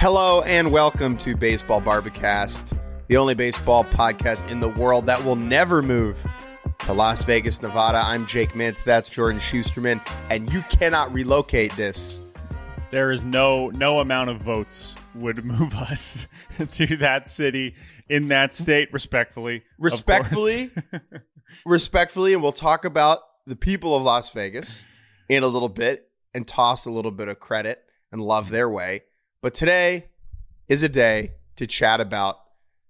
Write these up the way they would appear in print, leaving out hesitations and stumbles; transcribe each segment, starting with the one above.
Hello and welcome to Baseball Barbacast, the only baseball podcast in the world that will never move to Las Vegas, Nevada. I'm Jake Mintz, that's Jordan Schusterman, and you cannot relocate this. There is no amount of votes would move us to that city in that state, respectfully. Respectfully, and we'll talk about the people of Las Vegas in a little bit and toss a little bit of credit and love their way. But today is a day to chat about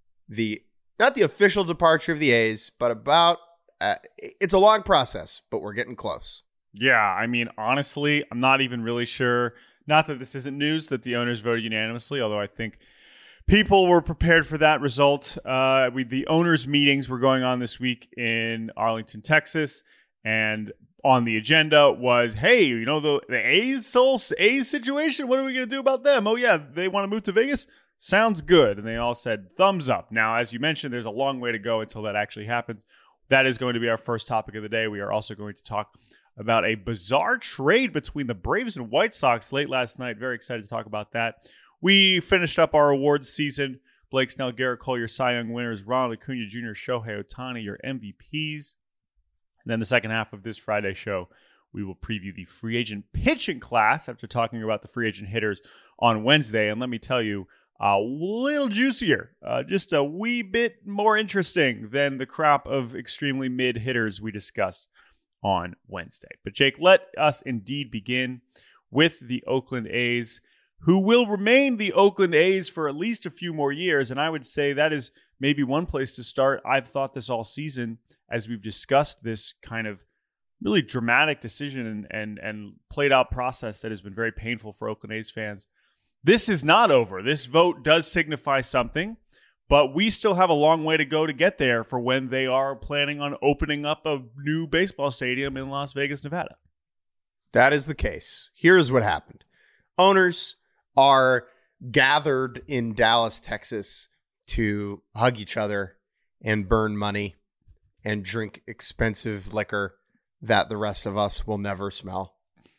not the official departure of the A's, but about, it's a long process, but we're getting close. Yeah, I mean, honestly, I'm not even really sure. Not that this isn't news that the owners voted unanimously, although I think people were prepared for that result. The owners' meetings were going on this week in Arlington, Texas, and on the agenda was, hey, you know, the A's situation, what are we going to do about them? Oh, yeah, they want to move to Vegas? Sounds good. And they all said thumbs up. Now, as you mentioned, there's a long way to go until that actually happens. That is going to be our first topic of the day. We are also going to talk about a bizarre trade between the Braves and White Sox late last night. Very excited to talk about that. We finished up our awards season. Blake Snell, Garrett Cole, your Cy Young winners. Ronald Acuna Jr., Shohei Ohtani, your MVPs. And then the second half of this Friday show, we will preview the free agent pitching class after talking about the free agent hitters on Wednesday. And let me tell you, a little juicier, just a wee bit more interesting than the crop of extremely mid hitters we discussed on Wednesday. But Jake, let us indeed begin with the Oakland A's, who will remain the Oakland A's for at least a few more years. And I would say that is maybe one place to start. I've thought this all season as we've discussed this kind of really dramatic decision and played out process that has been very painful for Oakland A's fans. This is not over. This vote does signify something, but we still have a long way to go to get there for when they are planning on opening up a new baseball stadium in Las Vegas, Nevada. That is the case. Here's what happened. Owners are gathered in Dallas, Texas to hug each other and burn money and drink expensive liquor that the rest of us will never smell.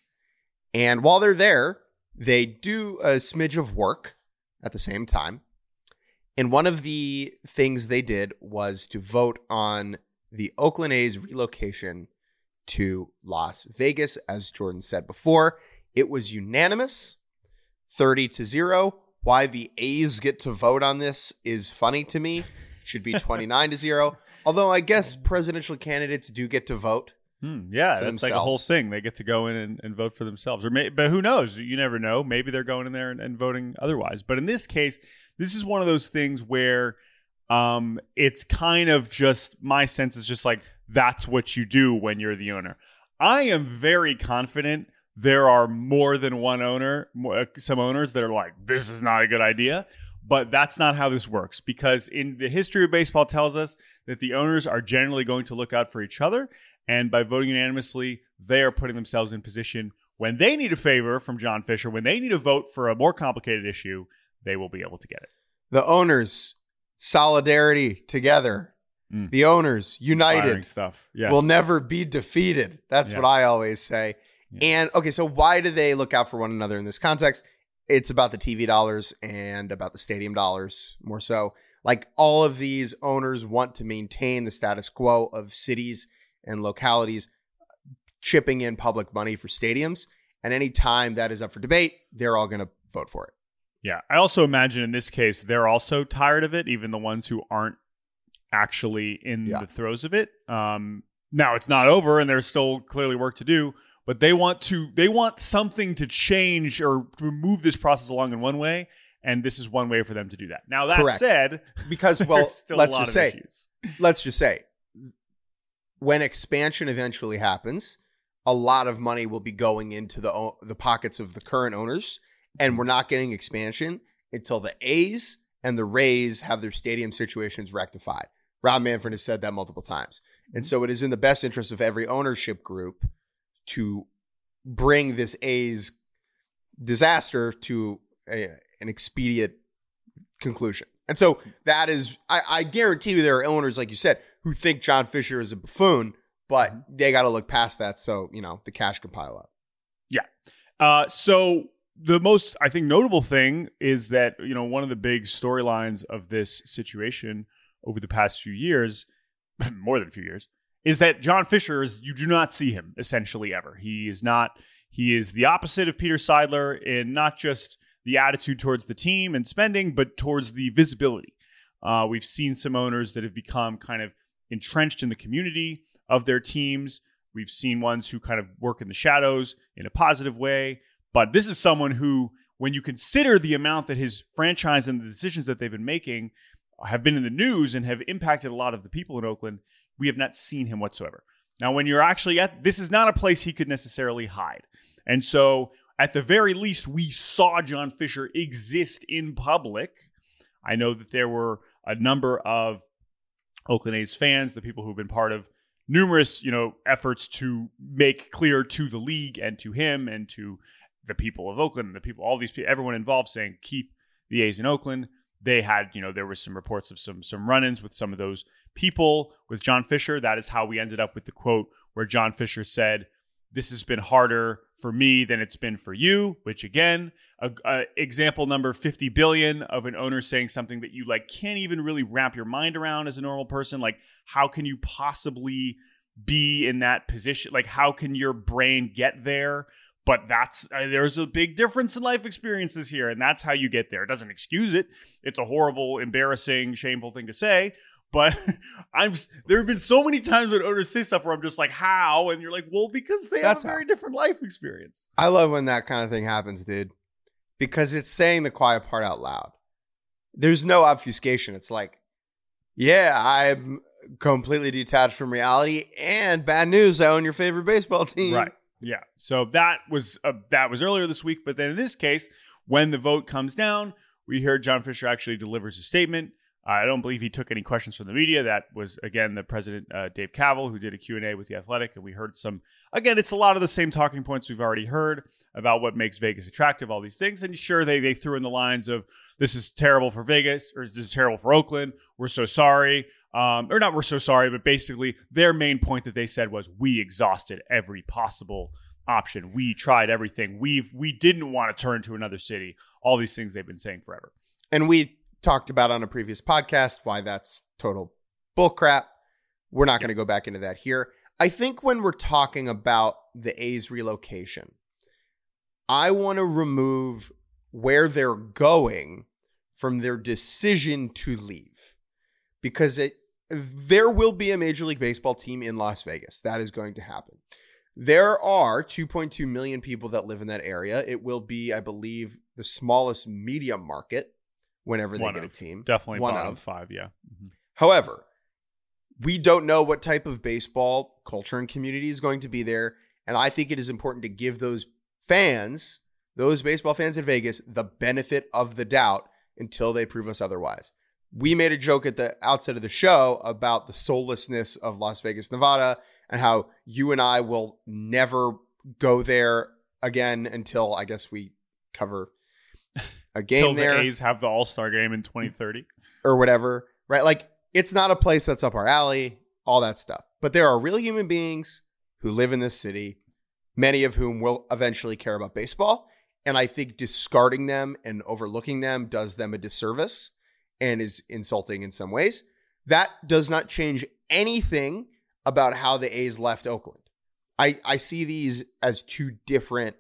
And while they're there, they do a smidge of work at the same time. And one of the things they did was to vote on the Oakland A's relocation to Las Vegas. As Jordan said before, it was unanimous, 30-0. Why the A's get to vote on this is funny to me. It should be 29-0. Although I guess presidential candidates do get to vote. Yeah, that's themselves. Like a whole thing. They get to go in and vote for themselves. But who knows? You never know. Maybe they're going in there and voting otherwise. But in this case, this is one of those things where it's kind of just, my sense is just like, that's what you do when you're the owner. I am very confident there are more than one owner, some owners that are like, this is not a good idea. But that's not how this works, because in the history of baseball tells us that the owners are generally going to look out for each other. And by voting unanimously, they are putting themselves in position when they need a favor from John Fisher, when they need a vote for a more complicated issue, they will be able to get it. The owners, solidarity together. The owners, united, stuff. Yes. Will never be defeated. That's what I always say. Yeah. And okay, so why do they look out for one another in this context? It's about the TV dollars and about the stadium dollars more so. Like, all of these owners want to maintain the status quo of cities and localities chipping in public money for stadiums. And any time that is up for debate, they're all going to vote for it. Yeah. I also imagine in this case, they're also tired of it, even the ones who aren't actually in the throes of it. Now it's not over and there's still clearly work to do, but they want something to change or to move this process along in one way. And this is one way for them to do that. Now, that said, because, well, let's just say, when expansion eventually happens, a lot of money will be going into the pockets of the current owners, and we're not getting expansion until the A's and the Rays have their stadium situations rectified. Rob Manfred has said that multiple times. And so it is in the best interest of every ownership group to bring this A's disaster to an expedient conclusion. And so that is, I guarantee you there are owners, like you said, who think John Fisher is a buffoon, but they got to look past that so, the cash can pile up. Yeah. So the most, I think, notable thing is that, one of the big storylines of this situation over the past few years, more than a few years, is that John Fisher you do not see him essentially ever. He is the opposite of Peter Seidler in not just the attitude towards the team and spending, but towards the visibility. We've seen some owners that have become kind of entrenched in the community of their teams. We've seen ones who kind of work in the shadows in a positive way. But this is someone who, when you consider the amount that his franchise and the decisions that they've been making have been in the news and have impacted a lot of the people in Oakland, we have not seen him whatsoever. Now, when you're actually this is not a place he could necessarily hide. And so, at the very least, we saw John Fisher exist in public. I know that there were a number of Oakland A's fans, the people who've been part of numerous, efforts to make clear to the league and to him and to the people of Oakland, all these people, everyone involved saying, keep the A's in Oakland. They had, there was some reports of some run-ins with some of those people with John Fisher. That is how we ended up with the quote where John Fisher said, "This has been harder for me than it's been for you," which again, example number 50 billion of an owner saying something that you can't even really wrap your mind around as a normal person. How can you possibly be in that position? How can your brain get there? But there's a big difference in life experiences here, and that's how you get there. It doesn't excuse it. It's a horrible, embarrassing, shameful thing to say. But there have been so many times when owners say stuff where I'm just like, how? And you're like, well, because they have a very different life experience. I love when that kind of thing happens, dude, because it's saying the quiet part out loud. There's no obfuscation. It's like, yeah, I'm completely detached from reality, and bad news, I own your favorite baseball team. Right. Yeah. So that was earlier this week. But then in this case, when the vote comes down, we heard John Fisher actually delivers a statement. I don't believe he took any questions from the media. That was, again, the president, Dave Cavill, who did a Q&A with The Athletic. And we heard it's a lot of the same talking points we've already heard about what makes Vegas attractive, all these things. And sure, they threw in the lines of, this is terrible for Vegas, or this is terrible for Oakland. We're so sorry. Or not we're so sorry, but basically their main point that they said was, we exhausted every possible option. We tried everything. We didn't want to turn to another city. All these things they've been saying forever. And we talked about on a previous podcast why that's total bullcrap. We're not going to go back into that here. I think when we're talking about the A's relocation, I want to remove where they're going from their decision to leave, because there will be a Major League Baseball team in Las Vegas. That is going to happen. There are 2.2 million people that live in that area. It will be, I believe, the smallest media market whenever they get a team. Definitely one of 5, yeah. Mm-hmm. However, we don't know what type of baseball culture and community is going to be there. And I think it is important to give those fans, those baseball fans in Vegas, the benefit of the doubt until they prove us otherwise. We made a joke at the outset of the show about the soullessness of Las Vegas, Nevada, and how you and I will never go there again until, I guess, we cover a game there. The A's have the All-Star game in 2030. Or whatever, right? It's not a place that's up our alley, all that stuff. But there are real human beings who live in this city, many of whom will eventually care about baseball. And I think discarding them and overlooking them does them a disservice and is insulting in some ways. That does not change anything about how the A's left Oakland. I see these as two different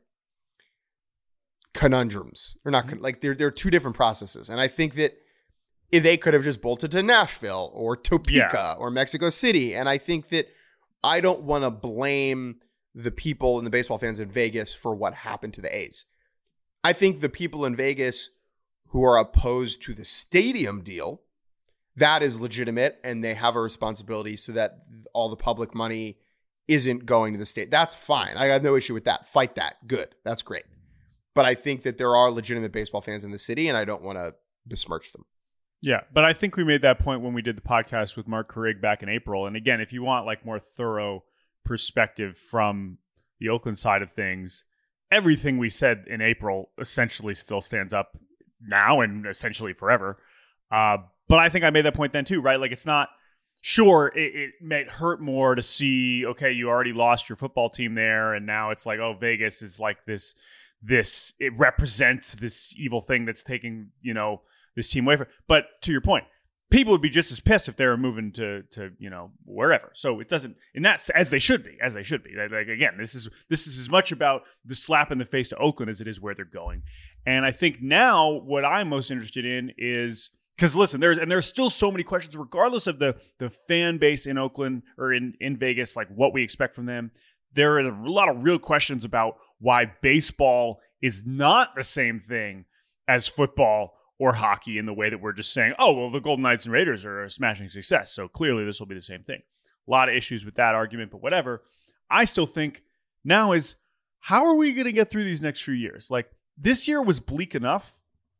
conundrums. They're not they're two different processes. And I think that if they could have just bolted to Nashville or Topeka or Mexico City. And I think that I don't want to blame the people and the baseball fans in Vegas for what happened to the A's. I think the people in Vegas who are opposed to the stadium deal, that is legitimate, and they have a responsibility so that all the public money isn't going to the state. That's fine. I have no issue with that. Fight that. Good. That's great. But I think that there are legitimate baseball fans in the city, and I don't want to besmirch them. Yeah, but I think we made that point when we did the podcast with Mark Carrig back in April. And again, if you want more thorough perspective from the Oakland side of things, everything we said in April essentially still stands up now and essentially forever. But I think I made that point then too, right? It's not, sure, it may hurt more to see, okay, you already lost your football team there, and now it's oh, Vegas is this it represents this evil thing that's taking, this team away from. But to your point, people would be just as pissed if they were moving to wherever. So it doesn't, and that's as they should be. Like again, this is as much about the slap in the face to Oakland as it is where they're going. And I think now what I'm most interested in is, because listen, there's still so many questions, regardless of the fan base in Oakland or in Vegas, like what we expect from them. There is a lot of real questions about why baseball is not the same thing as football or hockey, in the way that we're just saying, oh, well, the Golden Knights and Raiders are a smashing success, so clearly this will be the same thing. A lot of issues with that argument, but whatever. I still think now is, how are we going to get through these next few years? Like, this year was bleak enough,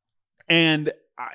and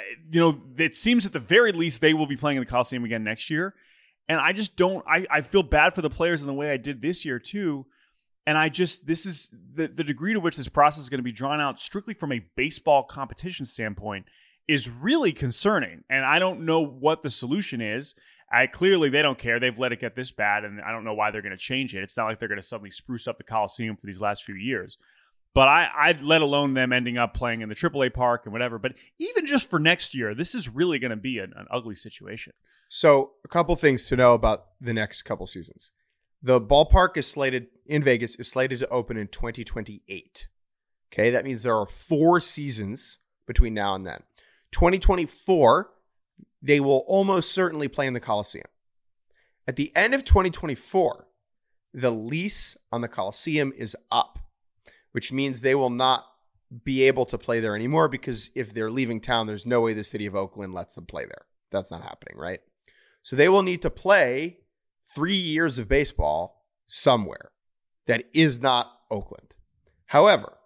it seems at the very least they will be playing in the Coliseum again next year. And I just don't, I feel bad for the players in the way I did this year too. And this is the degree to which this process is going to be drawn out strictly from a baseball competition standpoint is really concerning. And I don't know what the solution is. Clearly they don't care. They've let it get this bad, and I don't know why they're going to change it. It's not like they're going to suddenly spruce up the Coliseum for these last few years. But I'd let alone them ending up playing in the AAA park and whatever. But even just for next year, this is really going to be an ugly situation. So a couple things to know about the next couple seasons. The ballpark in Vegas is slated to open in 2028. Okay, that means there are 4 seasons between now and then. 2024, they will almost certainly play in the Coliseum. At the end of 2024, the lease on the Coliseum is up, which means they will not be able to play there anymore, because if they're leaving town, there's no way the city of Oakland lets them play there. That's not happening, right? So they will need to play 3 years of baseball somewhere that is not Oakland. However,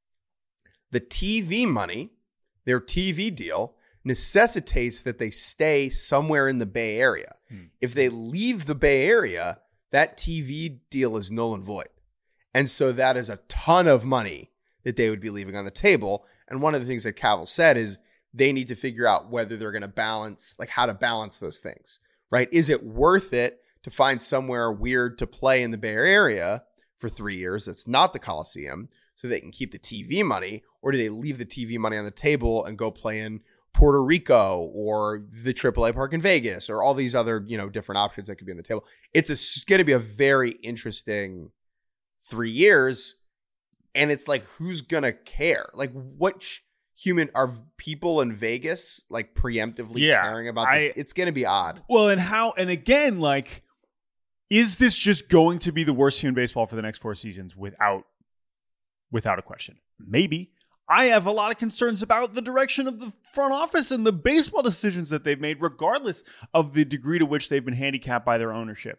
the TV money, their TV deal, necessitates that they stay somewhere in the Bay Area. If they leave the Bay Area, that TV deal is null and void. And so that is a ton of money that they would be leaving on the table. And one of the things that Cavill said is they need to figure out whether they're going to balance, like how to balance those things, right? Is it worth it to find somewhere weird to play in the Bay Area for 3 years that's not the Coliseum so they can keep the TV money? Or do they leave the TV money on the table and go play in Puerto Rico or the AAA park in Vegas or all these other, different options that could be on the table? It's going to be a very interesting 3 years. And it's like, who's going to care? Like, what human are people in Vegas like preemptively caring about? It's going to be odd. Well, and again, like, is this just going to be the worst team in baseball for the next 4 seasons without a question? Maybe. I have a lot of concerns about the direction of the front office and the baseball decisions that they've made, regardless of the degree to which they've been handicapped by their ownership.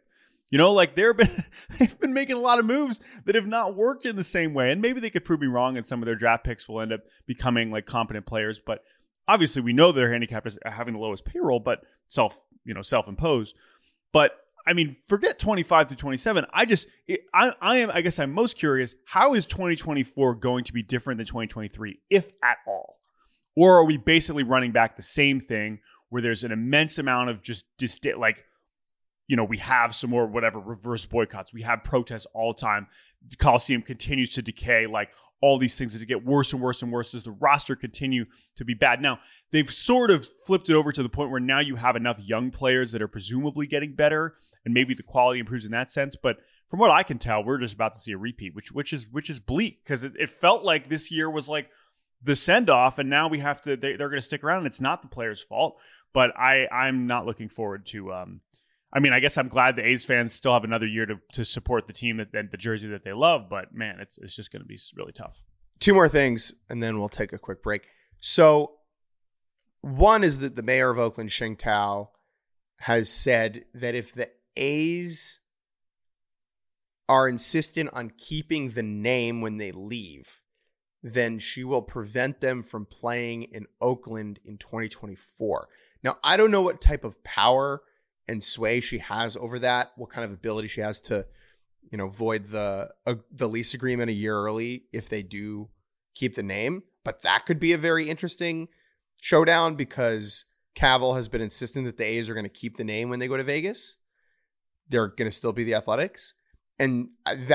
They've been making a lot of moves that have not worked in the same way. And maybe they could prove me wrong, and some of their draft picks will end up becoming like competent players. But obviously we know their handicap is having the lowest payroll, but self-imposed. But I mean, forget 25 to 27. I guess I'm most curious, how is 2024 going to be different than 2023, if at all? Or are we basically running back the same thing where there's an immense amount of we have some more reverse boycotts. We have protests all the time. The Coliseum continues to decay. Like, all these things that get worse and worse and worse as the roster continue to be bad. Now, they've sort of flipped it over to the point where now you have enough young players that are presumably getting better, and maybe the quality improves in that sense. But from what I can tell, we're just about to see a repeat, which is bleak, because it felt like this year was like the send-off, and now they're going to stick around, and it's not the players' fault. But I'm not looking forward to. I guess I'm glad the A's fans still have another year to support the team and the jersey that they love. But man, it's just going to be really tough. 2 more things, and then we'll take a quick break. So one is that the mayor of Oakland, Sheng Tao, has said that if the A's are insistent on keeping the name when they leave, then she will prevent them from playing in Oakland in 2024. Now, I don't know what type of power and sway she has over that, what kind of ability she has to, void the lease agreement a year early if they do keep the name. But that could be a very interesting showdown, because Cavill has been insistent that the A's are going to keep the name when they go to Vegas. They're going to still be the Athletics. And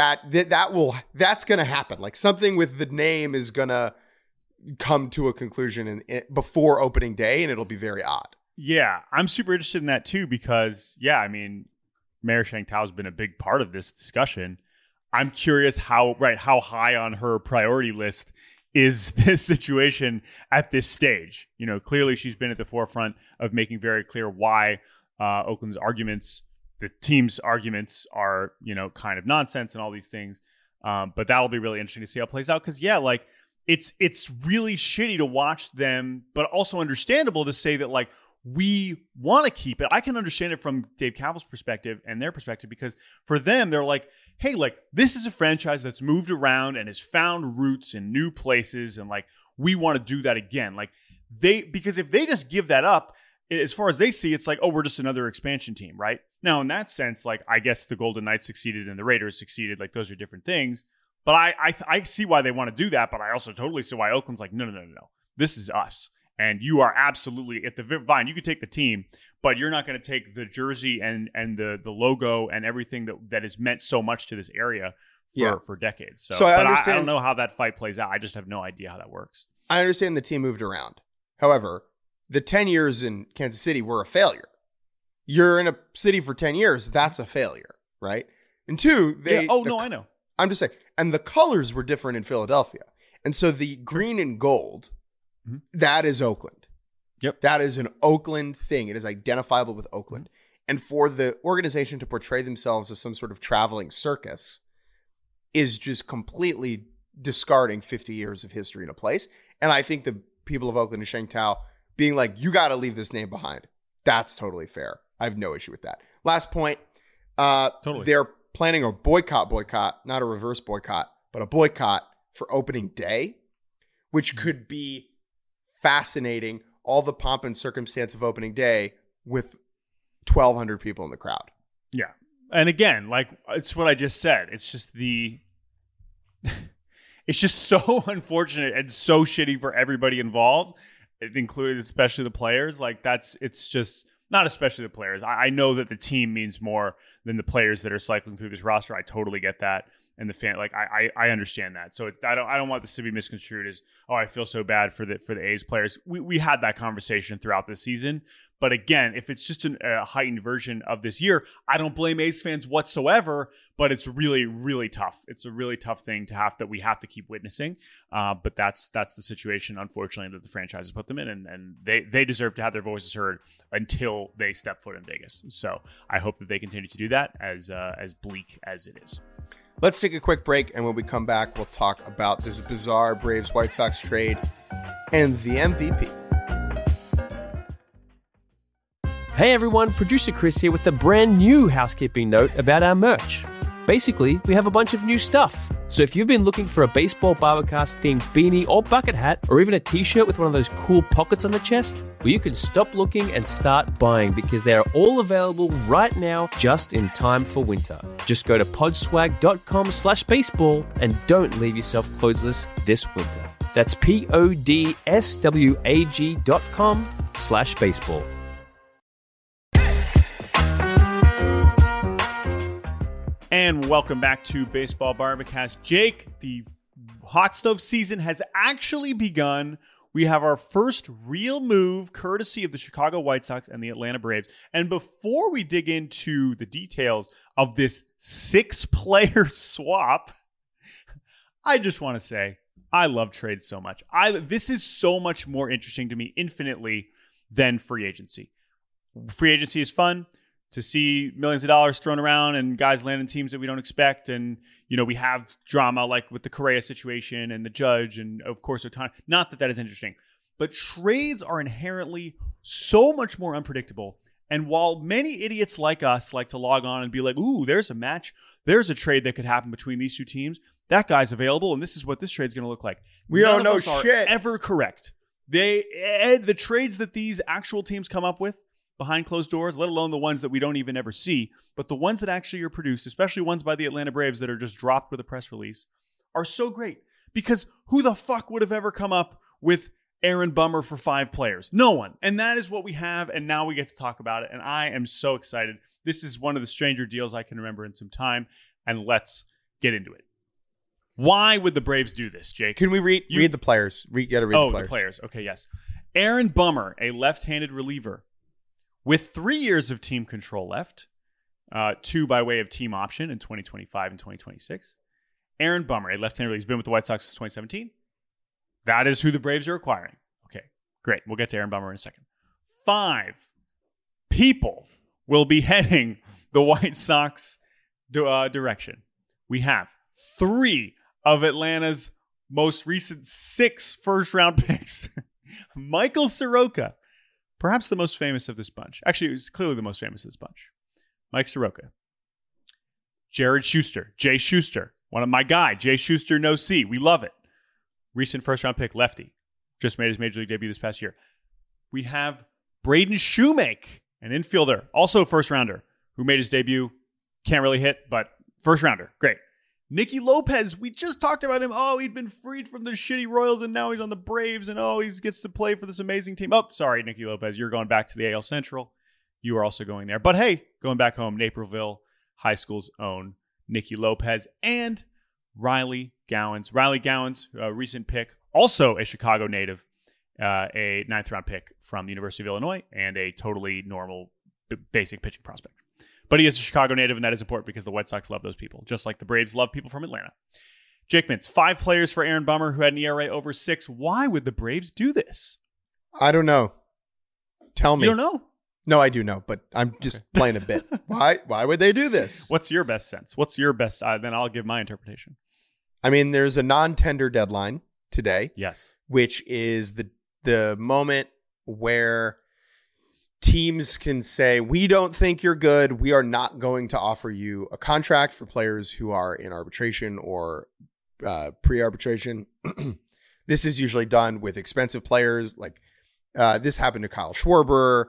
that's going to happen. Like something with the name is going to come to a conclusion before opening day, and it'll be very odd. Yeah, I'm super interested in that too because, I mean, Mayor Sheng Tao has been a big part of this discussion. I'm curious how high on her priority list is this situation at this stage. You know, clearly she's been at the forefront of making very clear why Oakland's arguments, the team's arguments are, you know, kind of nonsense and all these things. But that'll be really interesting to see how it plays out. Because, like, it's really shitty to watch them, but also understandable to say that, like, we want to keep it. I can understand it from Dave Kaval's perspective and their perspective, because for them, they're like, hey, like, this is a franchise that's moved around and has found roots in new places. And like, we want to do that again. Like because if they just give that up, as far as they see, it's like, oh, we're just another expansion team, right? Now, in that sense, like, I guess the Golden Knights succeeded and the Raiders succeeded. Like, those are different things. But I see why they want to do that. But I also totally see why Oakland's like, no. This is us. And you are absolutely at the Vine. You could take the team, but you're not going to take the jersey and the logo and everything that has meant so much to this area for decades. So I understand. I don't know how that fight plays out. I just have no idea how that works. I understand the team moved around. However, the 10 years in Kansas City were a failure. You're in a city for 10 years. That's a failure, right? And two, I know. I'm just saying. And the colors were different in Philadelphia. And so the green and gold, that is Oakland. Yep. That is an Oakland thing. It is identifiable with Oakland. And for the organization to portray themselves as some sort of traveling circus is just completely discarding 50 years of history in a place. And I think the people of Oakland and Sheng Tao being like, you got to leave this name behind. That's totally fair. I have no issue with that. Last point. Totally. They're planning a boycott, not a reverse boycott, but a boycott for opening day, which could be fascinating. All the pomp and circumstance of opening day with 1,200 people in the crowd. Yeah. And again, like, it's what I just said. It's just it's just so unfortunate and so shitty for everybody involved, including especially the players. Like, it's just not especially the players. I know that the team means more than the players that are cycling through this roster. I totally get that. And the fan, like, I understand that. So I don't want this to be misconstrued as, oh, I feel so bad for the A's players. We had that conversation throughout the season. But again, if it's just a heightened version of this year, I don't blame A's fans whatsoever. But it's really, really tough. It's a really tough thing that we have to keep witnessing. But that's the situation, unfortunately, that the franchise has put them in, and they deserve to have their voices heard until they step foot in Vegas. So I hope that they continue to do that, as bleak as it is. Let's take a quick break, and when we come back, we'll talk about this bizarre Braves-White Sox trade and the MVP. Hey everyone, producer Chris here with a brand new housekeeping note about our merch. Basically, we have a bunch of new stuff. So if you've been looking for a baseball Barbercast themed beanie or bucket hat, or even a t-shirt with one of those cool pockets on the chest, well, you can stop looking and start buying, because they are all available right now, just in time for winter. Just go to podswag.com/baseball and don't leave yourself clothesless this winter. That's podswag.com/baseball. And welcome back to Baseball Barbacast. Jake, the hot stove season has actually begun. We have our first real move courtesy of the Chicago White Sox and the Atlanta Braves. And before we dig into the details of this 6-player swap, I just want to say I love trades so much. This is so much more interesting to me infinitely than free agency. Free agency is fun. To see millions of dollars thrown around and guys landing teams that we don't expect. And, you know, we have drama like with the Correa situation and the Judge and, of course, Ohtani. Not that is interesting. But trades are inherently so much more unpredictable. And while many idiots like us like to log on and be like, ooh, there's a match. There's a trade that could happen between these two teams. That guy's available, and this is what this trade's going to look like. We don't know shit. Ever correct. The trades that these actual teams come up with behind closed doors, let alone the ones that we don't even ever see, but the ones that actually are produced, especially ones by the Atlanta Braves that are just dropped with a press release, are so great. Because who the fuck would have ever come up with Aaron Bummer for 5 players? No one. And that is what we have, and now we get to talk about it, and I am so excited. This is one of the stranger deals I can remember in some time, and let's get into it. Why would the Braves do this, Jake? Can we read the players? You got to read the players. The players. Okay, yes. Aaron Bummer, a left-handed reliever with 3 years of team control left, 2 by way of team option in 2025 and 2026. Aaron Bummer, a left-handed reliever, he's been with the White Sox since 2017. That is who the Braves are acquiring. Okay, great. We'll get to Aaron Bummer in a second. 5 people will be heading the White Sox direction. We have 3 of Atlanta's most recent 6 first-round picks. Michael Soroka, perhaps the most famous of this bunch. Actually, he's clearly the most famous of this bunch. Mike Soroka. Jared Schuster. Jay Schuster. One of my guy. Jay Schuster, no C. We love it. Recent first-round pick, lefty. Just made his Major League debut this past year. We have Braden Shoemake, an infielder, also a first-rounder, who made his debut. Can't really hit, but first-rounder. Great. Nicky Lopez, we just talked about him. Oh, he'd been freed from the shitty Royals, and now he's on the Braves, and he gets to play for this amazing team. Oh, sorry, Nicky Lopez, you're going back to the AL Central. You are also going there. But hey, going back home, Naperville High School's own Nicky Lopez and Riley Gowens. Riley Gowens, a recent pick, also a Chicago native, a 9th-round pick from the University of Illinois, and a totally normal, basic pitching prospect. But he is a Chicago native, and that is important because the White Sox love those people, just like the Braves love people from Atlanta. Jake Mintz, 5 players for Aaron Bummer who had an ERA over 6. Why would the Braves do this? I don't know. Tell me. You don't know? No, I do know, but I'm just playing a bit. Why would they do this? What's your best sense? What's your best? Then I'll give my interpretation. I mean, there's a non-tender deadline today. Yes. Which is the moment where teams can say, we don't think you're good. We are not going to offer you a contract for players who are in arbitration or pre-arbitration. This is usually done with expensive players. Like this happened to Kyle Schwarber.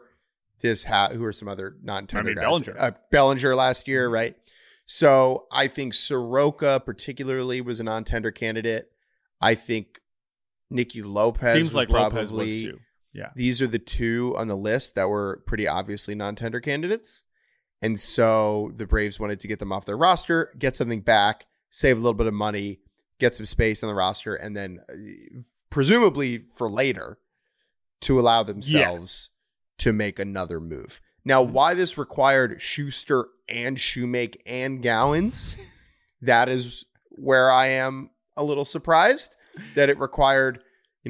Who are some other non-tender guys? Bellinger last year, right? So I think Soroka particularly was a non-tender candidate. I think Nicky Lopez seems was like probably, Lopez was too. Yeah. These are the 2 on the list that were pretty obviously non-tender candidates. And so the Braves wanted to get them off their roster, get something back, save a little bit of money, get some space on the roster, and then presumably for later to allow themselves to make another move. Now, why this required Schuster and Shoemake and Gowens, that is where I am a little surprised that it required,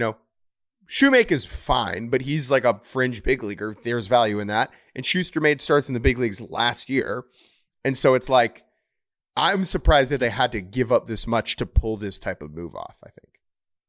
Shoemake is fine, but he's like a fringe big leaguer. There's value in that. And Schuster made starts in the big leagues last year. And so it's like, I'm surprised that they had to give up this much to pull this type of move off, I think.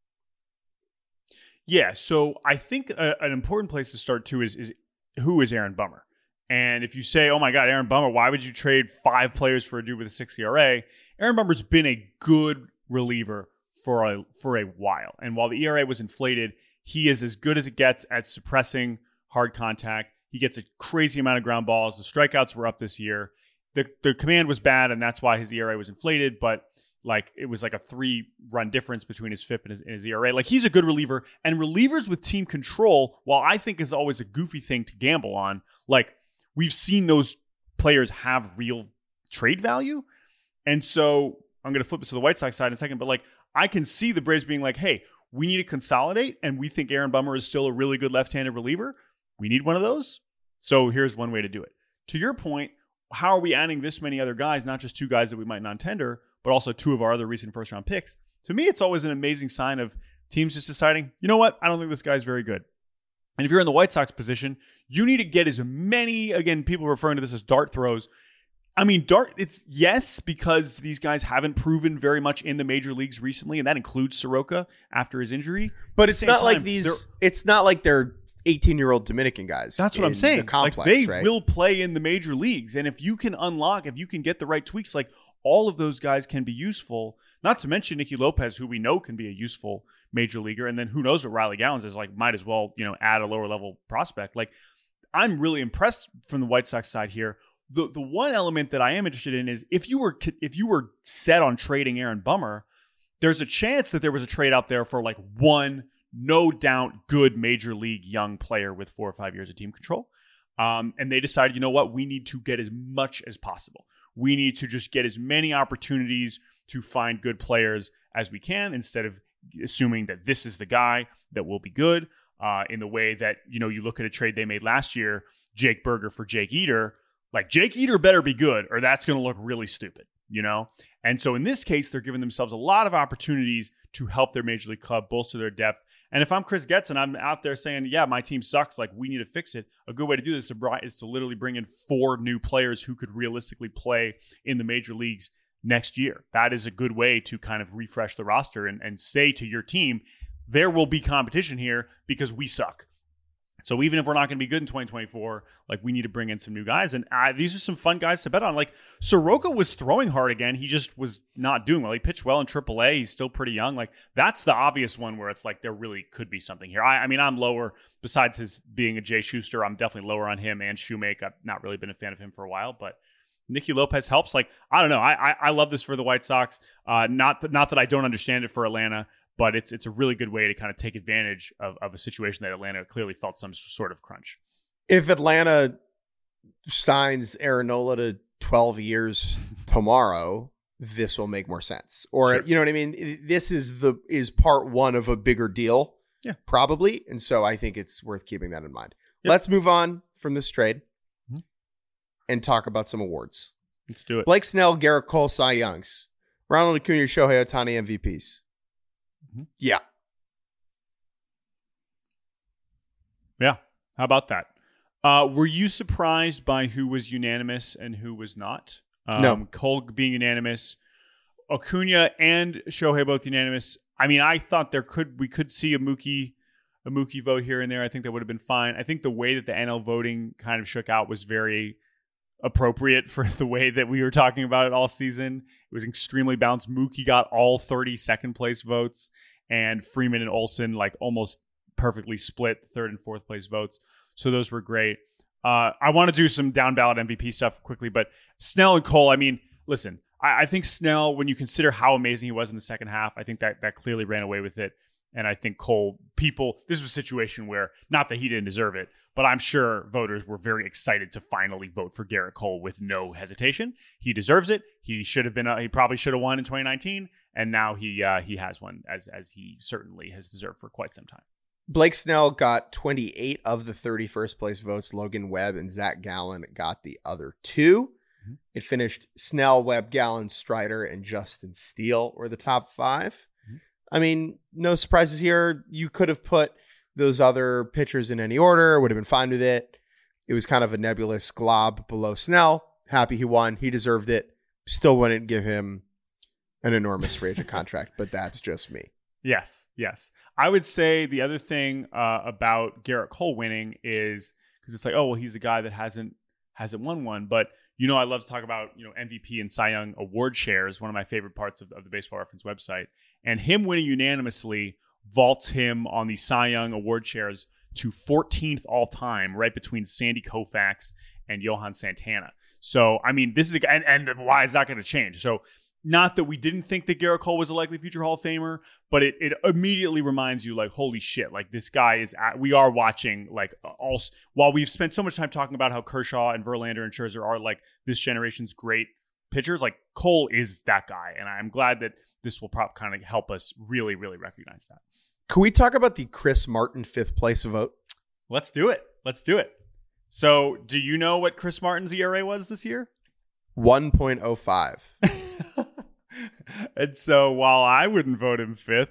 Yeah, so I think an important place to start too is who is Aaron Bummer? And if you say, oh my God, Aaron Bummer, why would you trade 5 players for a dude with a 6 ERA? Aaron Bummer's been a good reliever for a while. And while the ERA was inflated, he is as good as it gets at suppressing hard contact. He gets a crazy amount of ground balls. The strikeouts were up this year. The command was bad, and that's why his ERA was inflated. But it was like a 3-run difference between his FIP and his ERA. Like, he's a good reliever. And relievers with team control, while I think is always a goofy thing to gamble on, we've seen those players have real trade value. And so I'm going to flip it to the White Sox side in a second. But I can see the Braves being like, hey, we need to consolidate, and we think Aaron Bummer is still a really good left-handed reliever. We need one of those. So here's one way to do it. To your point, how are we adding this many other guys, not just 2 guys that we might non-tender, but also 2 of our other recent first-round picks? To me, it's always an amazing sign of teams just deciding, you know what, I don't think this guy's very good. And if you're in the White Sox position, you need to get as many, again, people referring to this as dart throws. I mean, it's yes, because these guys haven't proven very much in the major leagues recently, and that includes Soroka after his injury. But it's not like it's not like they're 18-year-old Dominican guys. That's what I'm saying. The complex, they right? will play in the major leagues. And if you can get the right tweaks, all of those guys can be useful. Not to mention Nicky Lopez, who we know can be a useful major leaguer. And then who knows what Riley Gowens is might as well, add a lower level prospect. I'm really impressed from the White Sox side here. The one element that I am interested in is if you were set on trading Aaron Bummer, there's a chance that there was a trade out there for one no doubt good major league young player with 4 or 5 years of team control. And they decided, you know what, we need to get as much as possible. we need to just get as many opportunities to find good players as we can instead of assuming that this is the guy that will be good. In the way that, you look at a trade they made last year, Jake Berger for Jake Eder, like Jake Eder better be good or that's going to look really stupid, And so in this case, they're giving themselves a lot of opportunities to help their major league club bolster their depth. And if I'm Chris Getz and I'm out there saying, yeah, my team sucks, like we need to fix it, a good way to do this is to literally bring in 4 new players who could realistically play in the major leagues next year. That is a good way to kind of refresh the roster and say to your team, there will be competition here because we suck. So even if we're not going to be good in 2024, like we need to bring in some new guys. And these are some fun guys to bet on. Like Soroka was throwing hard again. He just was not doing well. He pitched well in AAA. He's still pretty young. Like that's the obvious one where it's like there really could be something here. I mean, I'm lower. Besides his being a Jay Schuster, I'm definitely lower on him and Shoemake. I've not really been a fan of him for a while, but Nicky Lopez helps. Like, I don't know. I love this for the White Sox. Not that I don't understand it for Atlanta, but it's a really good way to kind of take advantage of a situation that Atlanta clearly felt some sort of crunch. If Atlanta signs Aaron Nola to 12 years tomorrow, this will make more sense. Or, Sure. You know what I mean? This is part one of a bigger deal, probably. And so I think it's worth keeping that in mind. Yep. Let's move on from this trade and talk about some awards. Let's do it. Blake Snell, Garrett Cole, Cy Youngs. Ronald Acuna, Shohei Ohtani, MVPs. Yeah. Yeah. How about that? Were you surprised by who was unanimous and who was not? No. Cole being unanimous, Acuna and Shohei both unanimous. I mean, I thought we could see a Mookie vote here and there. I think that would have been fine. I think the way that the NL voting kind of shook out was very appropriate for the way that we were talking about it all season. It was extremely balanced. Mookie got all 30 second place votes, and Freeman and Olsen like almost perfectly split third and fourth place votes. So those were great. I want to do some down ballot MVP stuff quickly, but Snell and Cole, I mean, listen, I think Snell, when you consider how amazing he was in the second half, I think that clearly ran away with it. And I think Cole, this was a situation where, not that he didn't deserve it, but I'm sure voters were very excited to finally vote for Garrett Cole with no hesitation. He deserves it. He probably should have won in 2019, and now he has one, as he certainly has deserved for quite some time. Blake Snell got 28 of the 31st place votes. Logan Webb and Zach Gallen got the other 2. Mm-hmm. It finished Snell, Webb, Gallen, Strider, and Justin Steele were the top 5. Mm-hmm. I mean, no surprises here. You could have put those other pitchers in any order, would have been fine with it. It was kind of a nebulous glob below Snell. Happy he won. He deserved it. Still wouldn't give him an enormous free agent contract, but that's just me. Yes. I would say the other thing about Garrett Cole winning is because it's like, oh, well, he's the guy that hasn't won one. But, I love to talk about, MVP and Cy Young award shares, one of my favorite parts of the Baseball Reference website. And him winning unanimously vaults him on the Cy Young award shares to 14th all time, right between Sandy Koufax and Johan Santana. So, I mean, this is, and why is that going to change? So, not that we didn't think that Garrett Cole was a likely future Hall of Famer, but it immediately reminds you, like, holy shit, like this guy we are watching, like, while we've spent so much time talking about how Kershaw and Verlander and Scherzer are like this generation's great pitchers, like Cole is that guy. And I'm glad that this will kind of help us really, really recognize that. Can we talk about the Chris Martin 5th place vote? Let's do it. So do you know what Chris Martin's ERA was this year? 1.05. And so while I wouldn't vote him 5th,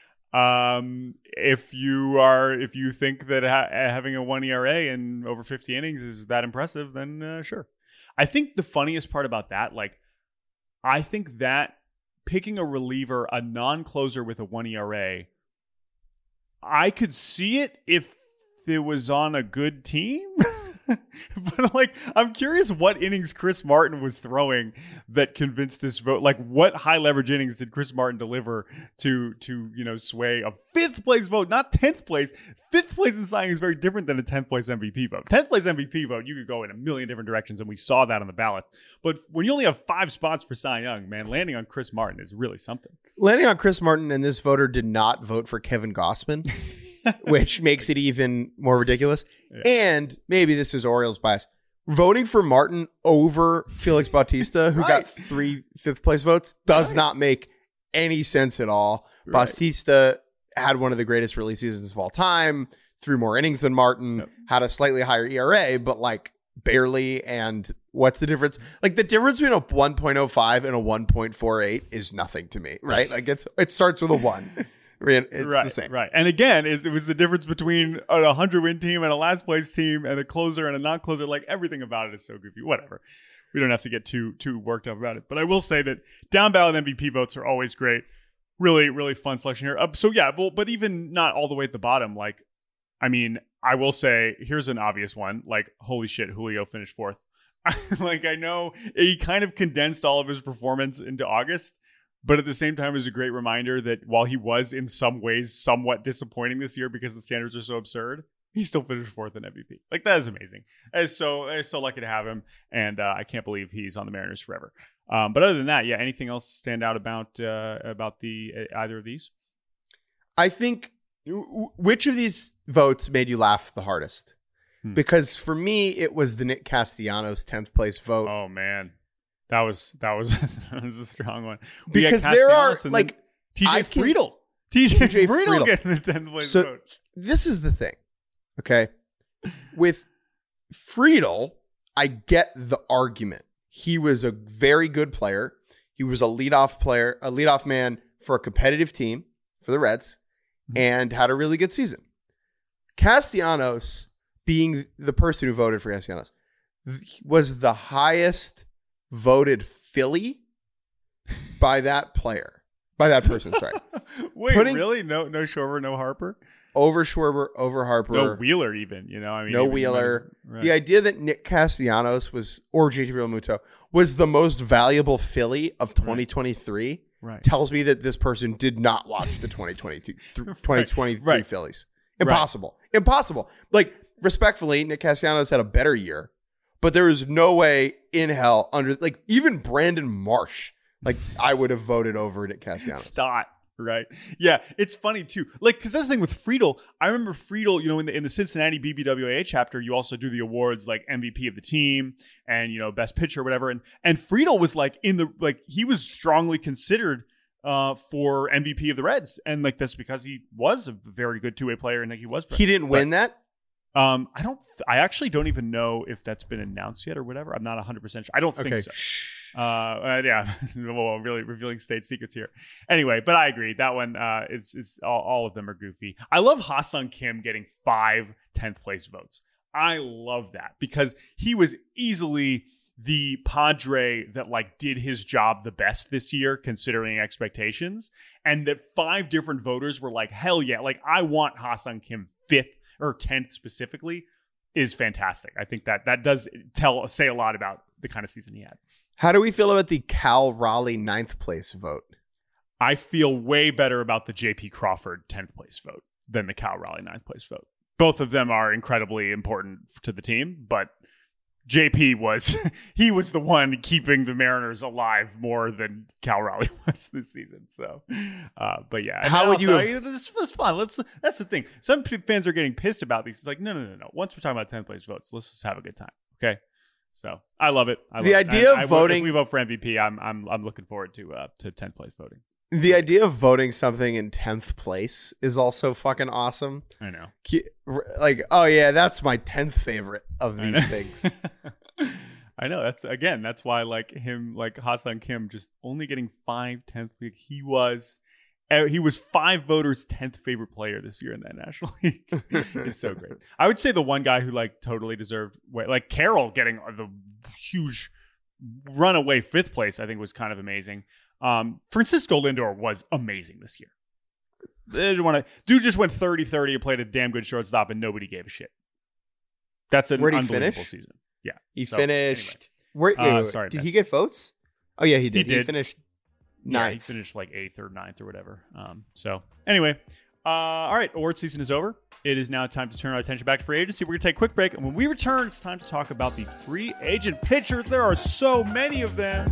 if you think that having a 1 ERA and over 50 innings is that impressive, then sure. I think the funniest part about that, like, I think that picking a reliever, a non-closer with a 1 ERA, I could see it if it was on a good team. But like, I'm curious what innings Chris Martin was throwing that convinced this vote. Like, what high leverage innings did Chris Martin deliver to sway a 5th place vote, not 10th place? 5th place in Cy Young is very different than a 10th place MVP vote. 10th place MVP vote, you could go in a million different directions, and we saw that on the ballot. But when you only have 5 spots for Cy Young, man, landing on Chris Martin is really something. Landing on Chris Martin, and this voter did not vote for Kevin Gausman. Which makes it even more ridiculous. Yeah. And maybe this is Orioles bias. voting for Martin over Felix Bautista, who got 3 5th-place votes, does not make any sense at all. Right. Bautista had one of the greatest release seasons of all time, threw more innings than Martin, had a slightly higher ERA, but like barely. And what's the difference? Like the difference between a 1.05 and a 1.48 is nothing to me, right? Like it starts with a 1. It's the same. Right. And again, it was the difference between a 100-win team and a last place team and a closer and a non-closer. Like everything about it is so goofy. Whatever. We don't have to get too worked up about it. But I will say that down ballot MVP votes are always great. Really, really fun selection here. So yeah, but even not all the way at the bottom. Like, I mean, I will say, here's an obvious one. Like, holy shit, Julio finished 4th. Like, I know he kind of condensed all of his performance into August. But at the same time, it was a great reminder that while he was in some ways somewhat disappointing this year because the standards are so absurd, he still finished 4th in MVP. Like, that is amazing. I'm so lucky to have him, and I can't believe he's on the Mariners forever. But other than that, yeah, anything else stand out about the either of these? I think which of these votes made you laugh the hardest? Because for me, it was the Nick Castellanos 10th place vote. Oh man. That was that was a strong one. Because there are like TJ Friedl. TJ Friedl getting the 10th place vote. This is the thing. Okay. With Friedl, I get the argument. He was a very good player. He was a leadoff man for a competitive team for the Reds, and had a really good season. Castellanos, being the person who voted for Castellanos, was the highest voted Philly by that person. Sorry. Wait, really? No Schwarber, no Harper? Over Schwarber, over Harper. No Wheeler even, no Wheeler. Right. The idea that Nick Castellanos or JT Realmuto was the most valuable Philly of 2023 tells me that this person did not watch the 2023 Phillies. Impossible. Right. Impossible. Like, respectfully, Nick Castellanos had a better year, but there is no way in hell like even Brandon Marsh, like I would have voted over Nick Castellanos. Stott. Right. Yeah. It's funny too. Like, cause that's the thing with Friedl. I remember Friedl, in the Cincinnati BBWA chapter, you also do the awards like MVP of the team and, best pitcher or whatever. And Friedl was like he was strongly considered for MVP of the Reds. And like, that's because he was a very good 2-way player and like he was. He didn't win that. I actually don't even know if that's been announced yet or whatever. I'm not 100% sure. I don't think so. Yeah, well, really revealing state secrets here. Anyway, but I agree that one. It's all of them are goofy. I love Ha-Seong Kim getting 5 10th place votes. I love that because he was easily the Padre that like did his job the best this year, considering expectations, and that 5 different voters were like, hell yeah, like I want Ha-Seong Kim 5th or 10th specifically. Is fantastic. I think that does say a lot about the kind of season he had. How do we feel about the Cal Raleigh 9th place vote? I feel way better about the JP Crawford 10th place vote than the Cal Raleigh 9th place vote. Both of them are incredibly important to the team, but JP was the one keeping the Mariners alive more than Cal Raleigh was this season. So, but yeah. How would you have... This was fun. That's the thing. Some fans are getting pissed about these. It's like, no. Once we're talking about 10th place votes, let's just have a good time. Okay. So I love it. The idea of voting. If we vote for MVP, I'm looking forward to 10th place voting. The idea of voting something in 10th place is also fucking awesome. I know. Like, oh yeah, that's my 10th favorite of these things. I know. That's why like Ha-Seong Kim just only getting 5 10th. Like, he was 5 voters' 10th favorite player this year in that National League. It's so great. I would say the one guy who like totally deserved, like Carroll getting the huge runaway 5th place, I think was kind of amazing. Francisco Lindor was amazing this year. Dude just went 30-30 and played a damn good shortstop and nobody gave a shit. That's an unbelievable season. Yeah. He finished. Anyway. Wait. Did he get votes? Oh yeah, he did. He finished 9th. Yeah, he finished like 8th or 9th or whatever. So anyway, all right, award season is over. It is now time to turn our attention back to free agency. We're going to take a quick break, and when we return, it's time to talk about the free agent pitchers. There are so many of them.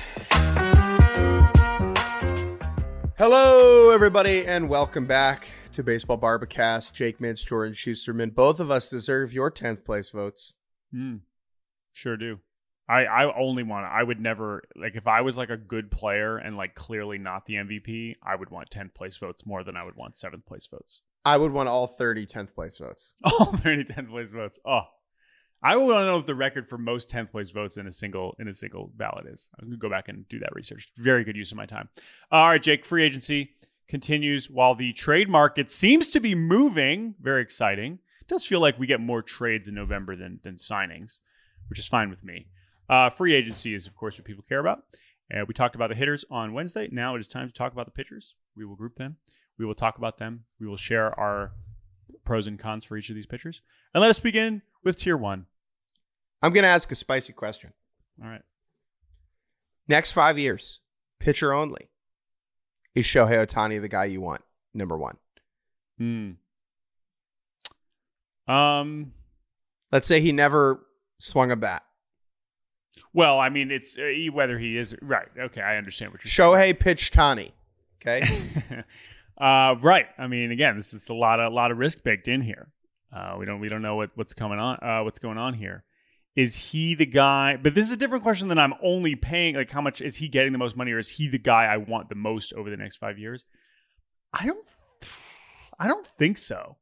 Hello, everybody, and welcome back to Baseball Barbacast. Jake Mintz, Jordan Schusterman. Both of us deserve your 10th place votes. Sure do. I would never, like, if I was like a good player and like clearly not the MVP, I would want 10th place votes more than I would want 7th place votes. I would want all 30 10th place votes. All 30 10th place votes. Oh, I want to know if the record for most 10th place votes in a single ballot is. I'm going to go back and do that research. Very good use of my time. All right, Jake, free agency continues while the trade market seems to be moving. Very exciting. It does feel like we get more trades in November than signings, which is fine with me. Free agency is, of course, what people care about. We talked about the hitters on Wednesday. Now it is time to talk about the pitchers. We will group them. We will talk about them. We will share our pros and cons for each of these pitchers. And let us begin with tier 1. I'm going to ask a spicy question. All right. Next 5 years, pitcher only. Is Shohei Ohtani the guy you want? Number 1. Let's say he never swung a bat. Well, I mean, it's whether he is right. Okay, I understand what you're saying. Shohei pitch Tani. Okay. Right. I mean, again, this is a lot of risk baked in here. We don't know what's going on here. Is he the guy? But this is a different question than I'm only paying. Like, how much is he getting the most money, or is he the guy I want the most over the next 5 years? I don't think so.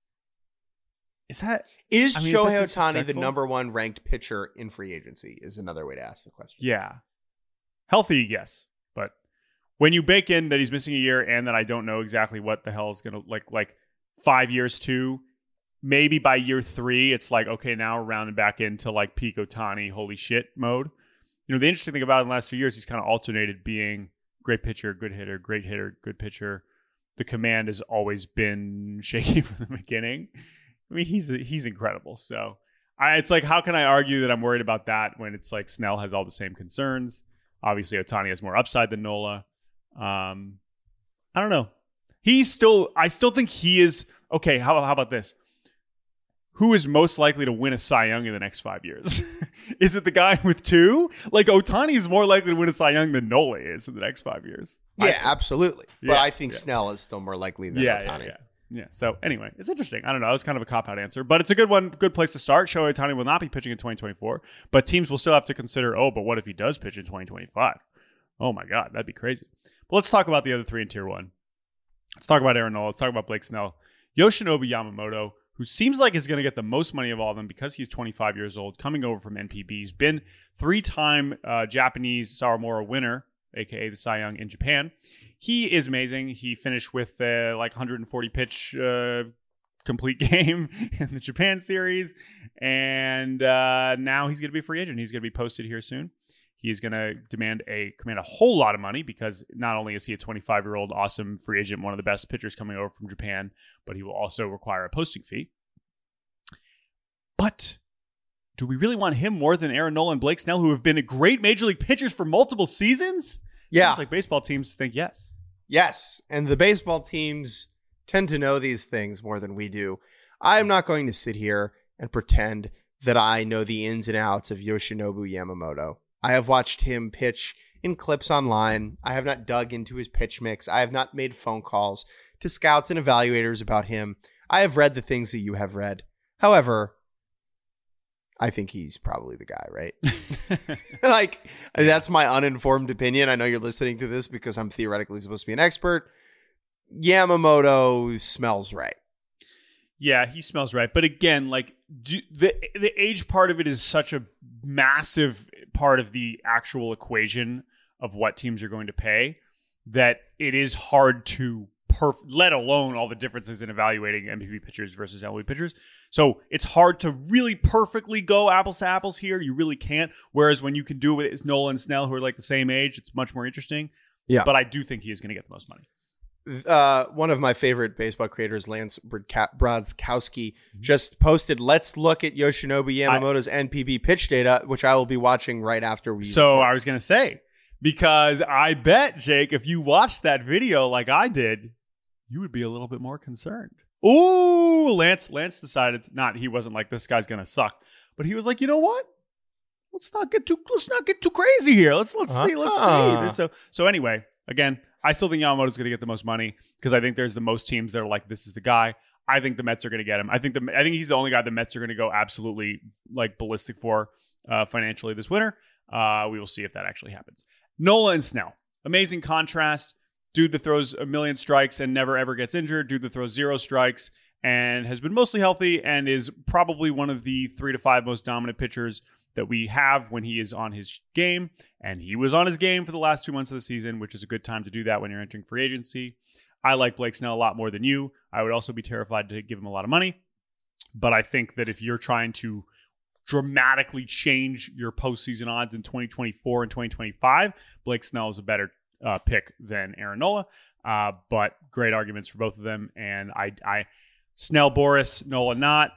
Is Shohei Ohtani the number 1 ranked pitcher in free agency? Is another way to ask the question. Yeah. Healthy, yes. But when you bake in that he's missing a year and that I don't know exactly what the hell is going to like 5 years too, maybe by year 3, it's like, okay, now we're rounding back into like peak Ohtani, holy shit mode. You know, the interesting thing about it in the last few years, he's kind of alternated being great pitcher, good hitter, great hitter, good pitcher. The command has always been shaky from the beginning. I mean, he's incredible. So it's like, how can I argue that I'm worried about that when it's like Snell has all the same concerns? Obviously, Ohtani has more upside than Nola. I don't know. I still think he is okay. How about this? Who is most likely to win a Cy Young in the next 5 years? Is it the guy with 2? Like, Ohtani is more likely to win a Cy Young than Nola is in the next 5 years. Yeah, absolutely. But I think Snell is still more likely than Ohtani. Yeah. So anyway, it's interesting. I don't know. It was kind of a cop-out answer, but it's a good one. Good place to start. Shohei Ohtani will not be pitching in 2024, but teams will still have to consider, but what if he does pitch in 2025? Oh my God, that'd be crazy. But let's talk about the other 3 in tier 1. Let's talk about Aaron Nola. Let's talk about Blake Snell. Yoshinobu Yamamoto, who seems like is going to get the most money of all of them because he's 25 years old, coming over from NPB. He's been 3-time Japanese Sawamura winner, a.k.a. the Cy Young in Japan. He is amazing. He finished with like 140 pitch complete game in the Japan series. And now he's going to be a free agent. He's going to be posted here soon. He's going to command a whole lot of money because not only is he a 25-year-old awesome free agent, one of the best pitchers coming over from Japan, but he will also require a posting fee. But do we really want him more than Aaron Nola and Blake Snell, who have been great major league pitchers for multiple seasons? Yeah. Seems like baseball teams think yes. Yes. And the baseball teams tend to know these things more than we do. I'm not going to sit here and pretend that I know the ins and outs of Yoshinobu Yamamoto. I have watched him pitch in clips online. I have not dug into his pitch mix. I have not made phone calls to scouts and evaluators about him. I have read the things that you have read. However, I think he's probably the guy, right? Like, that's my uninformed opinion. I know you're listening to this because I'm theoretically supposed to be an expert. Yamamoto smells right. Yeah, he smells right. But again, like the age part of it is such a massive part of the actual equation of what teams are going to pay that it is hard to let alone all the differences in evaluating MVP pitchers versus MLB pitchers. So it's hard to really perfectly go apples to apples here. You really can't. Whereas when you can do it with Nola and Snell, who are like the same age, it's much more interesting. Yeah. But I do think he is going to get the most money. One of my favorite baseball creators, Lance Brodzkowski, just posted, let's look at Yoshinobu Yamamoto's NPB pitch data, which I will be watching right after we... So I was going to say, because I bet, Jake, if you watched that video like I did, you would be a little bit more concerned. Ooh, Lance decided he wasn't like, this guy's going to suck. But he was like, you know what? Let's not get too crazy here. Let's see. So anyway, Again, I still think Yamamoto's going to get the most money because I think there's the most teams that are like, this is the guy. I think the Mets are going to get him. I think he's the only guy the Mets are going to go absolutely like ballistic for financially this winter. We will see if that actually happens. Nola and Snell. Amazing contrast. Dude that throws a million strikes and never ever gets injured. Dude that throws 0 strikes and has been mostly healthy and is probably one of the 3 to 5 most dominant pitchers that we have when he is on his game. And he was on his game for the last 2 months of the season, which is a good time to do that when you're entering free agency. I like Blake Snell a lot more than you. I would also be terrified to give him a lot of money. But I think that if you're trying to dramatically change your postseason odds in 2024 and 2025, Blake Snell is a better pick than Aaron Nola. But great arguments for both of them. And I Snell, Boris, Nola not.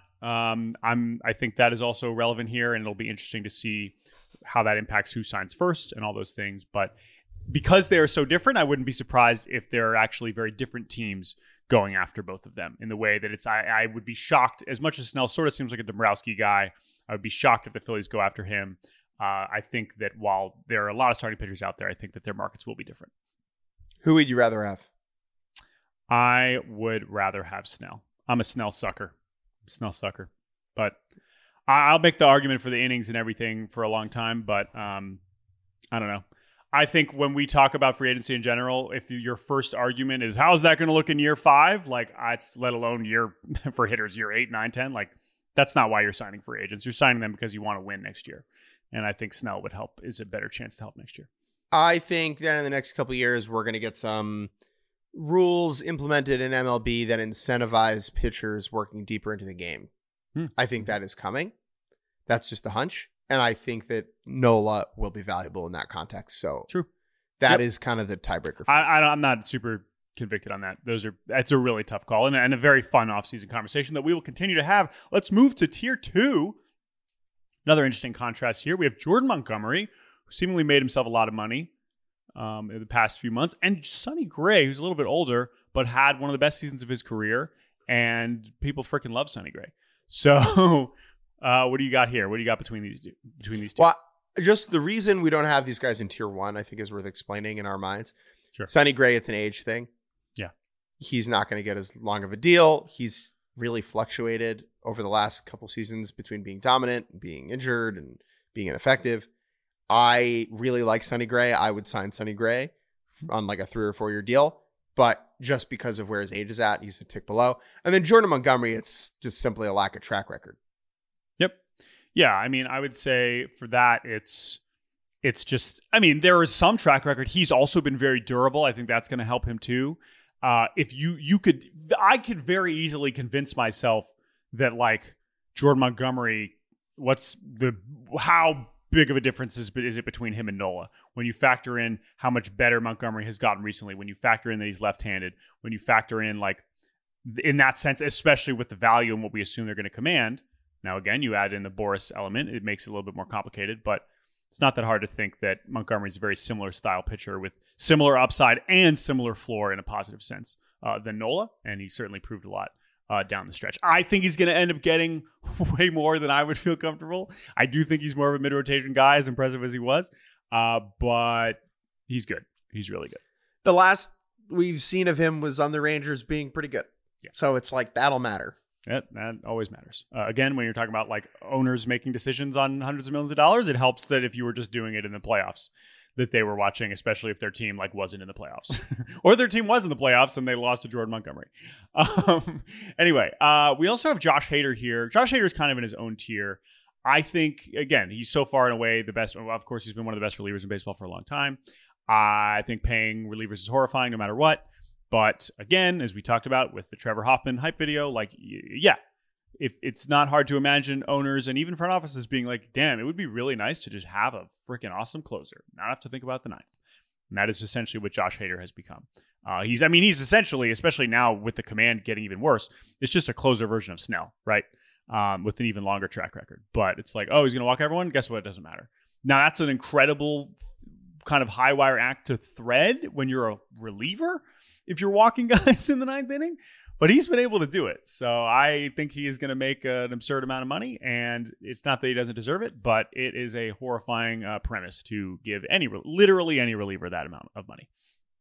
I think that is also relevant here, and it'll be interesting to see how that impacts who signs first and all those things. But because they are so different, I wouldn't be surprised if there are actually very different teams going after both of them in the way that I would be shocked, as much as Snell sort of seems like a Dombrowski guy, I would be shocked if the Phillies go after him. I think that while there are a lot of starting pitchers out there, I think that their markets will be different. Who would you rather have? I would rather have Snell. I'm a Snell sucker. But I'll make the argument for the innings and everything for a long time, but I don't know. I think when we talk about free agency in general, if your first argument is how's that going to look in year 5, like it's let alone year for hitters, year 8, 9, 10, like that's not why you're signing free agents. You're signing them because you want to win next year. And I think Snell would help, is a better chance to help next year. I think that in the next couple of years, we're going to get some rules implemented in MLB that incentivize pitchers working deeper into the game. I think that is coming. That's just a hunch. And I think that Nola will be valuable in that context. So true. That is kind of the tiebreaker. I'm not super convicted on that. That's a really tough call and a very fun offseason conversation that we will continue to have. Let's move to tier 2. Another interesting contrast here. We have Jordan Montgomery, who seemingly made himself a lot of money in the past few months, and Sonny Gray, who's a little bit older, but had one of the best seasons of his career, and people freaking love Sonny Gray. So what do you got here? What do you got between these two? Well, just the reason we don't have these guys in tier 1, I think, is worth explaining in our minds. Sure. Sonny Gray, it's an age thing. Yeah. He's not going to get as long of a deal. He's really fluctuated over the last couple seasons between being dominant and being injured and being ineffective. I really like Sonny Gray. I would sign Sonny Gray on like a 3 or 4 year deal, but just because of where his age is at, he's a tick below. And then Jordan Montgomery, it's just simply a lack of track record. Yep. Yeah. I mean, I would say for that, it's just, I mean, there is some track record. He's also been very durable. I think that's going to help him too. If I could very easily convince myself that like Jordan Montgomery, how big of a difference is it between him and Nola? When you factor in how much better Montgomery has gotten recently, when you factor in that he's left-handed, when you factor in like in that sense, especially with the value and what we assume they're going to command. Now, again, you add in the Boris element, it makes it a little bit more complicated, but it's not that hard to think that Montgomery's a very similar style pitcher with similar upside and similar floor in a positive sense than Nola, and he certainly proved a lot down the stretch. I think he's going to end up getting way more than I would feel comfortable. I do think he's more of a mid-rotation guy, as impressive as he was, but he's good. He's really good. The last we've seen of him was on the Rangers being pretty good. Yeah. So it's like, that'll matter. That always matters. Again, when you're talking about like owners making decisions on hundreds of millions of dollars, it helps that if you were just doing it in the playoffs, that they were watching, especially if their team like wasn't in the playoffs or their team was in the playoffs and they lost to Jordan Montgomery. Anyway, we also have Josh Hader here. Josh Hader is kind of in his own tier. I think, again, he's so far and away the best. Well, of course, he's been one of the best relievers in baseball for a long time. I think paying relievers is horrifying no matter what. But again, as we talked about with the Trevor Hoffman hype video, like, yeah, it's not hard to imagine owners and even front offices being like, damn, it would be really nice to just have a freaking awesome closer, not have to think about the ninth. And that is essentially what Josh Hader has become. He's essentially, especially now with the command getting even worse, it's just a closer version of Snell, right? With an even longer track record. But it's like, oh, he's going to walk everyone? Guess what? It doesn't matter. Now, that's an incredible kind of high wire act to thread when you're a reliever, if you're walking guys in the ninth inning, but he's been able to do it. So I think he is going to make an absurd amount of money, and it's not that he doesn't deserve it, but it is a horrifying premise to give literally any reliever that amount of money.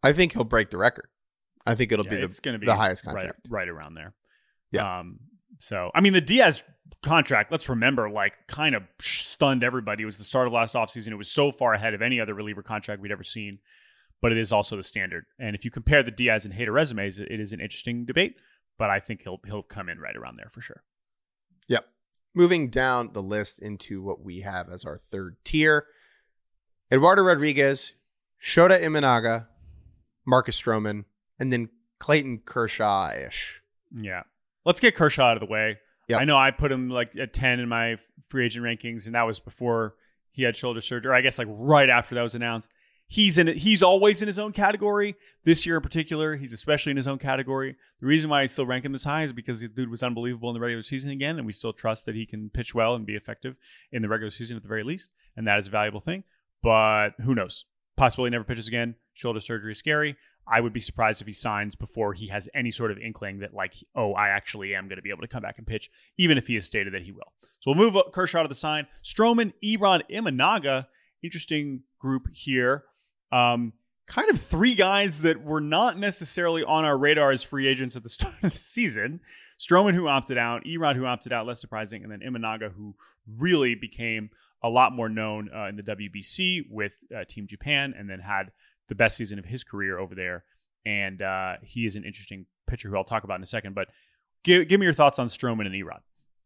I think he'll break the record. I think it'll be the highest contract. Right around there. Yeah. So, I mean, the Diaz contract, let's remember, like, kind of stunned everybody. It was the start of last offseason. It was so far ahead of any other reliever contract we'd ever seen, but it is also the standard. And if you compare the Diaz and Hader resumes, it is an interesting debate, but I think he'll come in right around there for sure. Yep. Moving down the list into what we have as our third tier, Eduardo Rodriguez, Shota Imanaga, Marcus Stroman, and then Clayton Kershaw-ish. Yeah. Let's get Kershaw out of the way. Yep. I know I put him like at 10 in my free agent rankings, and that was before he had shoulder surgery. Or I guess like right after that was announced. He's always in his own category. This year in particular, he's especially in his own category. The reason why I still rank him this high is because the dude was unbelievable in the regular season again, and we still trust that he can pitch well and be effective in the regular season at the very least, and that is a valuable thing. But who knows? Possibly never pitches again. Shoulder surgery is scary. I would be surprised if he signs before he has any sort of inkling that, like, oh, I actually am going to be able to come back and pitch, even if he has stated that he will. So we'll move Kershaw to the side. Stroman, Erod, Imanaga, interesting group here. Kind of three guys that were not necessarily on our radar as free agents at the start of the season. Stroman, who opted out, Erod, who opted out, less surprising, and then Imanaga, who really became a lot more known in the WBC with Team Japan, and then had the best season of his career over there. And he is an interesting pitcher who I'll talk about in a second. But give me your thoughts on Stroman and Erod.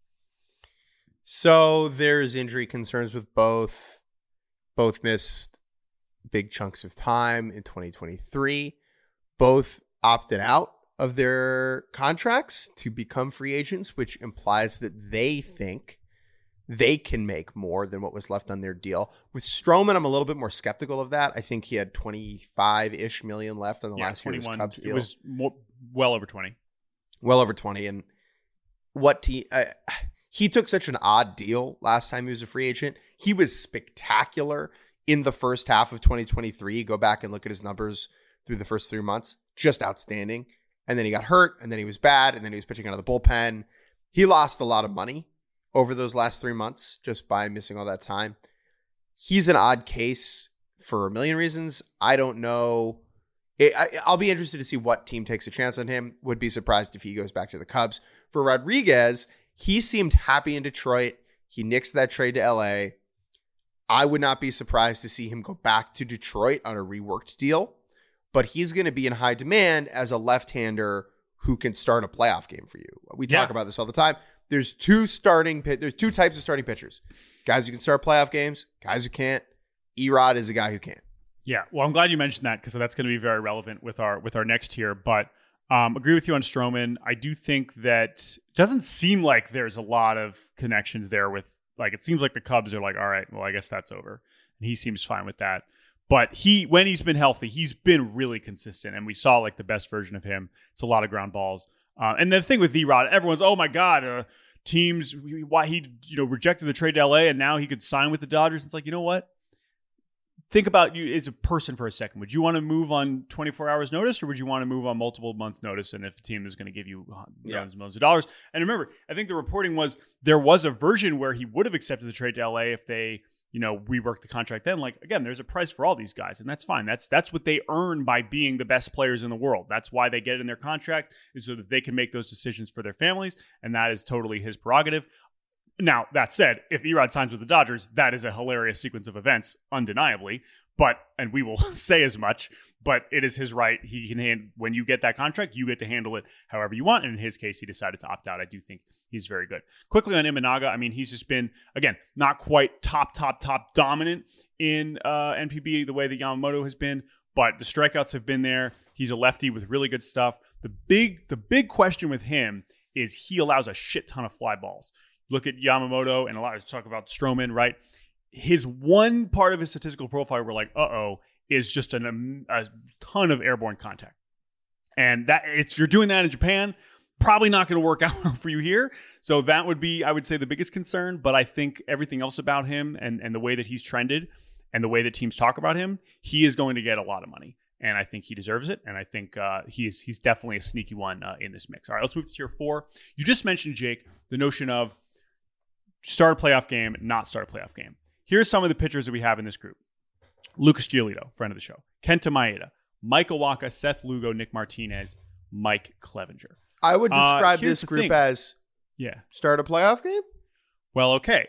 So there's injury concerns with both. Both missed big chunks of time in 2023. Both opted out of their contracts to become free agents, which implies that they think they can make more than what was left on their deal. With Stroman, I'm a little bit more skeptical of that. I think he had 25-ish million left on the last year's Cubs deal. It was well over 20. Well over 20. And he took such an odd deal last time he was a free agent. He was spectacular in the first half of 2023. Go back and look at his numbers through the first 3 months. Just outstanding. And then he got hurt, and then he was bad, and then he was pitching out of the bullpen. He lost a lot of money over those last 3 months just by missing all that time. He's an odd case for a million reasons. I don't know. I'll be interested to see what team takes a chance on him. Would be surprised if he goes back to the Cubs. For Rodriguez, he seemed happy in Detroit. He nixed that trade to LA. I would not be surprised to see him go back to Detroit on a reworked deal, but he's going to be in high demand as a left-hander who can start a playoff game for you. We talk about this all the time. There's two types of starting pitchers. Guys who can start playoff games, guys who can't. Erod is a guy who can. Yeah, well, I'm glad you mentioned that because that's going to be very relevant with our next tier. But agree with you on Stroman. I do think that it doesn't seem like there's a lot of connections there with, like, it seems like the Cubs are like, all right, well, I guess that's over. And he seems fine with that. But when he's been healthy, he's been really consistent. And we saw like the best version of him. It's a lot of ground balls. And the thing with Erod, everyone's, oh my God, teams, why he rejected the trade to LA and now he could sign with the Dodgers. It's like, you know what? Think about you as a person for a second. Would you want to move on 24 hours notice, or would you want to move on multiple months notice? And if a team is going to give you millions and millions of dollars. And remember, I think the reporting was there was a version where he would have accepted the trade to LA if they, reworked the contract then. Like, again, there's a price for all these guys, and that's fine. That's what they earn by being the best players in the world. That's why they get it in their contract, is so that they can make those decisions for their families, and that is totally his prerogative. Now, that said, if Erod signs with the Dodgers, that is a hilarious sequence of events, undeniably. And we will say as much, but it is his right. He can when you get that contract, you get to handle it however you want. And in his case, he decided to opt out. I do think he's very good. Quickly on Imanaga, I mean, he's just been, again, not quite top dominant in NPB the way that Yamamoto has been, but the strikeouts have been there. He's a lefty with really good stuff. The big question with him is he allows a shit ton of fly balls. Look at Yamamoto and a lot of talk about Stroman, right? His one part of his statistical profile we're like, is just a ton of airborne contact. And that if you're doing that in Japan, probably not going to work out for you here. So that would be, I would say, the biggest concern. But I think everything else about him and the way that he's trended and the way that teams talk about him, he is going to get a lot of money. And I think he deserves it. And I think he's definitely a sneaky one in this mix. All right, let's move to tier 4. You just mentioned, Jake, the notion of start a playoff game, not start a playoff game. Here's some of the pitchers that we have in this group. Lucas Giolito, friend of the show. Kenta Maeda, Michael Wacha, Seth Lugo, Nick Martinez, Mike Clevenger. I would describe Here's this the group thing. as start a playoff game. Well, okay.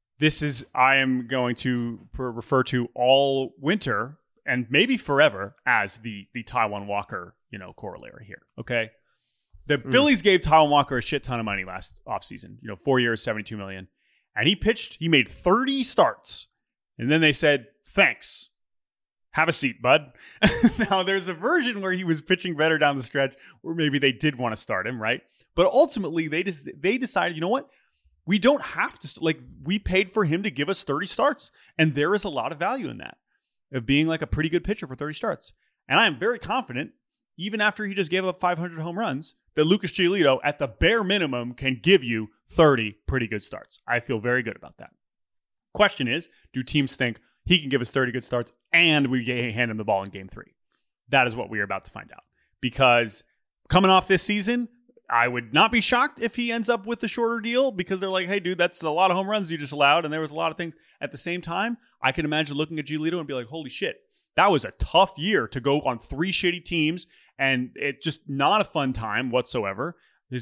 I am going to refer to all winter and maybe forever as the Taijuan Walker, corollary here. Okay. The Phillies gave Taijuan Walker a shit ton of money last offseason, 4 years, $72 million. And he made 30 starts. And then they said, thanks. Have a seat, bud. Now, there's a version where he was pitching better down the stretch, or maybe they did want to start him, right? But ultimately, they decided, you know what? We don't have to, we paid for him to give us 30 starts. And there is a lot of value in that, of being like a pretty good pitcher for 30 starts. And I am very confident, even after he just gave up 500 home runs, that Lucas Giolito, at the bare minimum, can give you 30 pretty good starts. I feel very good about that. Question is, do teams think he can give us 30 good starts and we hand him the ball in game 3? That is what we are about to find out. Because coming off this season, I would not be shocked if he ends up with a shorter deal, because they're like, hey, dude, that's a lot of home runs you just allowed, and there was a lot of things. At the same time, I can imagine looking at Giolito and be like, holy shit, that was a tough year to go on 3 shitty teams, and it just not a fun time whatsoever.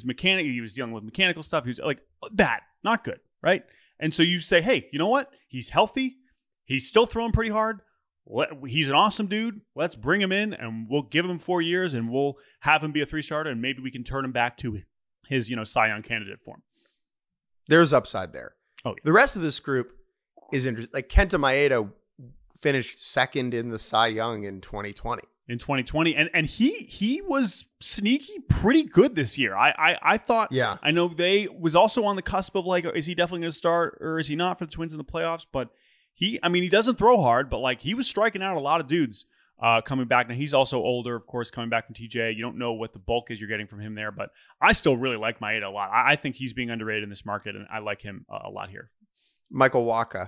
He was dealing with mechanical stuff. He was like, that, not good, right? And so you say, hey, you know what? He's healthy. He's still throwing pretty hard. He's an awesome dude. Let's bring him in, and we'll give him 4 years, and we'll have him be a 3-starter, and maybe we can turn him back to his, Cy Young candidate form. There's upside there. Oh, yeah. The rest of this group is interesting. Like Kenta Maeda finished second in the Cy Young in 2020. And he was sneaky pretty good this year. I thought. Yeah. I know they was also on the cusp of is he definitely going to start or is he not for the Twins in the playoffs? But he doesn't throw hard, but he was striking out a lot of dudes coming back. Now he's also older, of course, coming back from TJ. You don't know what the bulk is you're getting from him there, but I still really like Maeda a lot. I think he's being underrated in this market, and I like him a lot here. Michael Wacha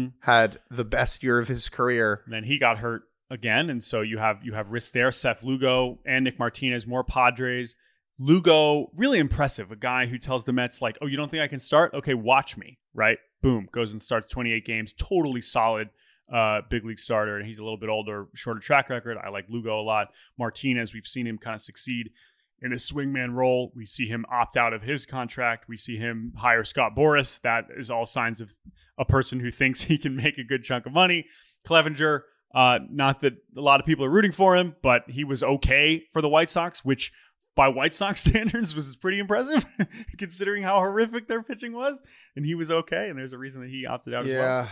had the best year of his career. And then he got hurt again, and so you have risk there. Seth Lugo and Nick Martinez, more Padres. Lugo, really impressive. A guy who tells the Mets, oh, you don't think I can start? Okay, watch me, right? Boom, goes and starts 28 games. Totally solid big league starter, and he's a little bit older, shorter track record. I like Lugo a lot. Martinez, we've seen him kind of succeed in his swingman role. We see him opt out of his contract. We see him hire Scott Boras. That is all signs of a person who thinks he can make a good chunk of money. Clevenger, not that a lot of people are rooting for him, but he was okay for the White Sox, which by White Sox standards was pretty impressive considering how horrific their pitching was. And he was okay. And there's a reason that he opted out as well.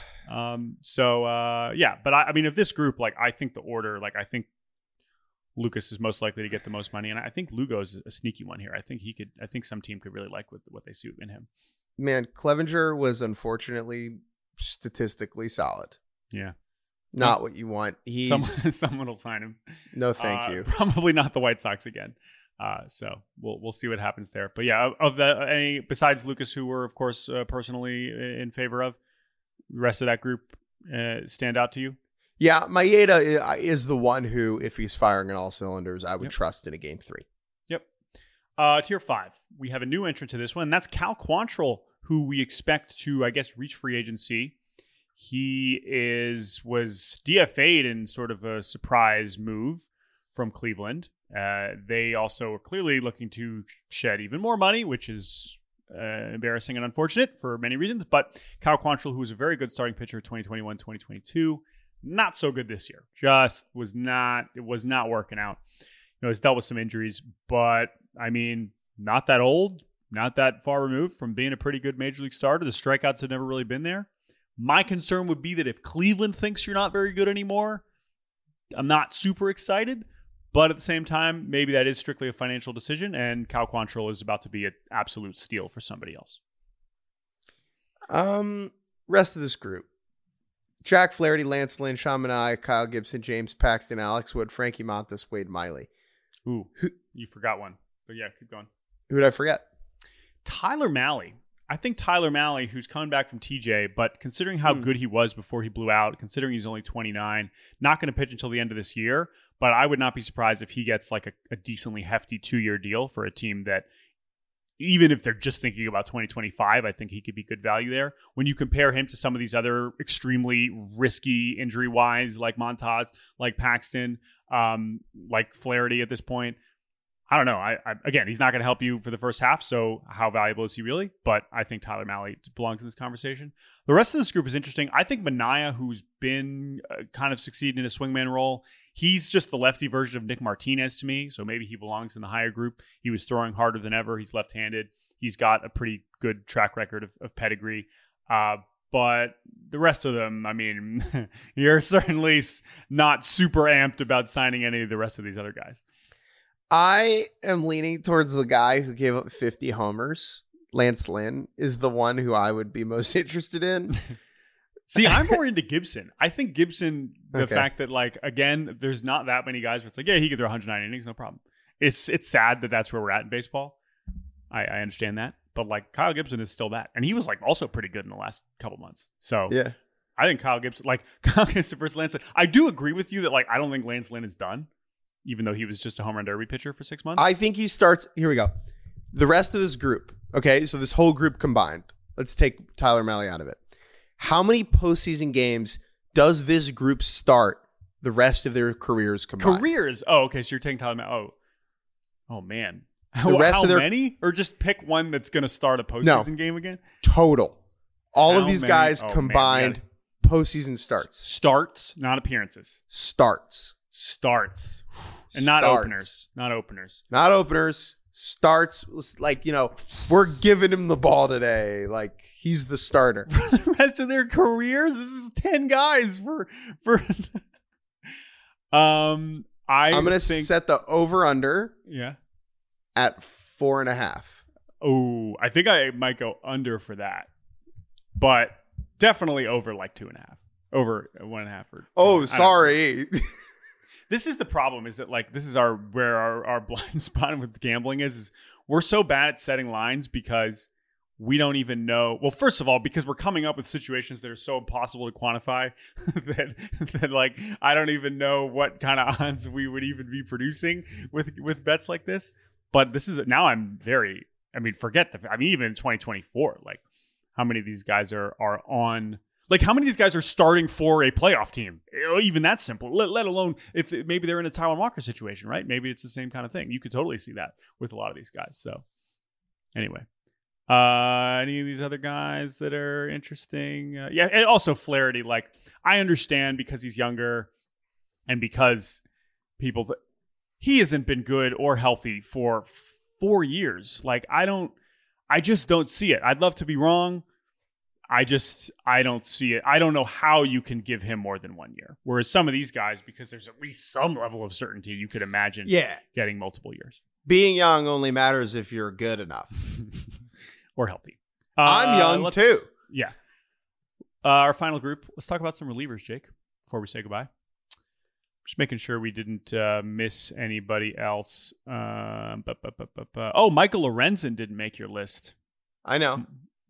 But I mean, of this group, I think the order, I think Lucas is most likely to get the most money. And I think Lugo is a sneaky one here. I think some team could really like what they see in him. Man, Clevenger was unfortunately statistically solid. Yeah. Not what you want. Someone will sign him. No, thank you. Probably not the White Sox again. So we'll see what happens there. But yeah, any besides Lucas, who we're of course personally in favor of, the rest of that group stand out to you? Yeah, Maeda is the one who, if he's firing on all cylinders, I would trust in a game 3. Yep. Tier 5. We have a new entrant to this one. And that's Cal Quantrill, who we expect to, reach free agency. He was DFA'd in sort of a surprise move from Cleveland. They also are clearly looking to shed even more money, which is embarrassing and unfortunate for many reasons. But Cal Quantrill, who was a very good starting pitcher 2021-2022, not so good this year. It was not working out. He's dealt with some injuries, but not that old, not that far removed from being a pretty good major league starter. The strikeouts have never really been there. My concern would be that if Cleveland thinks you're not very good anymore, I'm not super excited. But at the same time, maybe that is strictly a financial decision, and Cal Quantrill is about to be an absolute steal for somebody else. Rest of this group: Jack Flaherty, Lance Lynn, Sean Manaea, Kyle Gibson, James Paxton, Alex Wood, Frankie Montas, Wade Miley. Ooh, you forgot one. But yeah, keep going. Who did I forget? Tyler Mahle. I think Tyler Mahle, who's coming back from TJ, but considering how good he was before he blew out, considering he's only 29, not going to pitch until the end of this year, but I would not be surprised if he gets a decently hefty 2-year deal for a team that even if they're just thinking about 2025, I think he could be good value there. When you compare him to some of these other extremely risky injury-wise, like Montas, like Paxton, like Flaherty at this point, I don't know. Again, he's not going to help you for the first half, so how valuable is he really? But I think Tyler Mahle belongs in this conversation. The rest of this group is interesting. I think Manaea, who's been kind of succeeding in a swingman role, he's just the lefty version of Nick Martinez to me, so maybe he belongs in the higher group. He was throwing harder than ever. He's left-handed. He's got a pretty good track record of pedigree. But the rest of them, I mean, you're certainly not super amped about signing any of the rest of these other guys. I am leaning towards the guy who gave up 50 homers. Lance Lynn is the one who I would be most interested in. See, I'm more into Gibson. I think Gibson, the fact that, like, again, there's not that many guys where it's like, yeah, he could throw 109 innings, no problem. It's sad that that's where we're at in baseball. I understand that. But, like, Kyle Gibson is still that. And he was, like, also pretty good in the last couple months. So, yeah, I think Kyle Gibson versus Lance Lynn. I do agree with you that, like, I don't think Lance Lynn is done, even though he was just a home run derby pitcher for 6 months. I think he starts. Here we go. The rest of this group. Okay, so this whole group combined. Let's take Tyler Mahle out of it. How many postseason games does this group start the rest of their careers combined? Careers? Oh, okay. So you're taking Tyler Mahle. Oh man. The rest how of their many? Or just pick one that's going to start a postseason game again? Total. All how of these many? guys Oh, combined postseason starts. Starts, not appearances. Starts. And not Starts. openers. Not openers. Not openers. Starts. Like, we're giving him the ball today. Like, he's the starter. The rest of their careers? This is 10 guys for I'm going to set the over-under at 4.5. Oh, I think I might go under for that. But definitely over like 2.5. Over 1.5. Oh, sorry. This is the problem, is that, like, this is where our blind spot with gambling is we're so bad at setting lines because we don't even know. Well, first of all, because we're coming up with situations that are so impossible to quantify that like, I don't even know what kind of odds we would even be producing with bets like this. But this is now even in 2024, like, how many of these guys are on. Like, how many of these guys are starting for a playoff team? Even that simple, let alone if maybe they're in a Taijuan Walker situation, right? Maybe it's the same kind of thing. You could totally see that with a lot of these guys. So anyway, any of these other guys that are interesting? And also Flaherty. Like, I understand because he's younger and because he hasn't been good or healthy for 4 years. Like, I just don't see it. I'd love to be wrong. I don't see it. I don't know how you can give him more than 1 year. Whereas some of these guys, because there's at least some level of certainty, you could imagine getting multiple years. Being young only matters if you're good enough. Or healthy. I'm young too. Yeah. Our final group. Let's talk about some relievers, Jake, before we say goodbye. Just making sure we didn't miss anybody else. Oh, Michael Lorenzen didn't make your list. I know.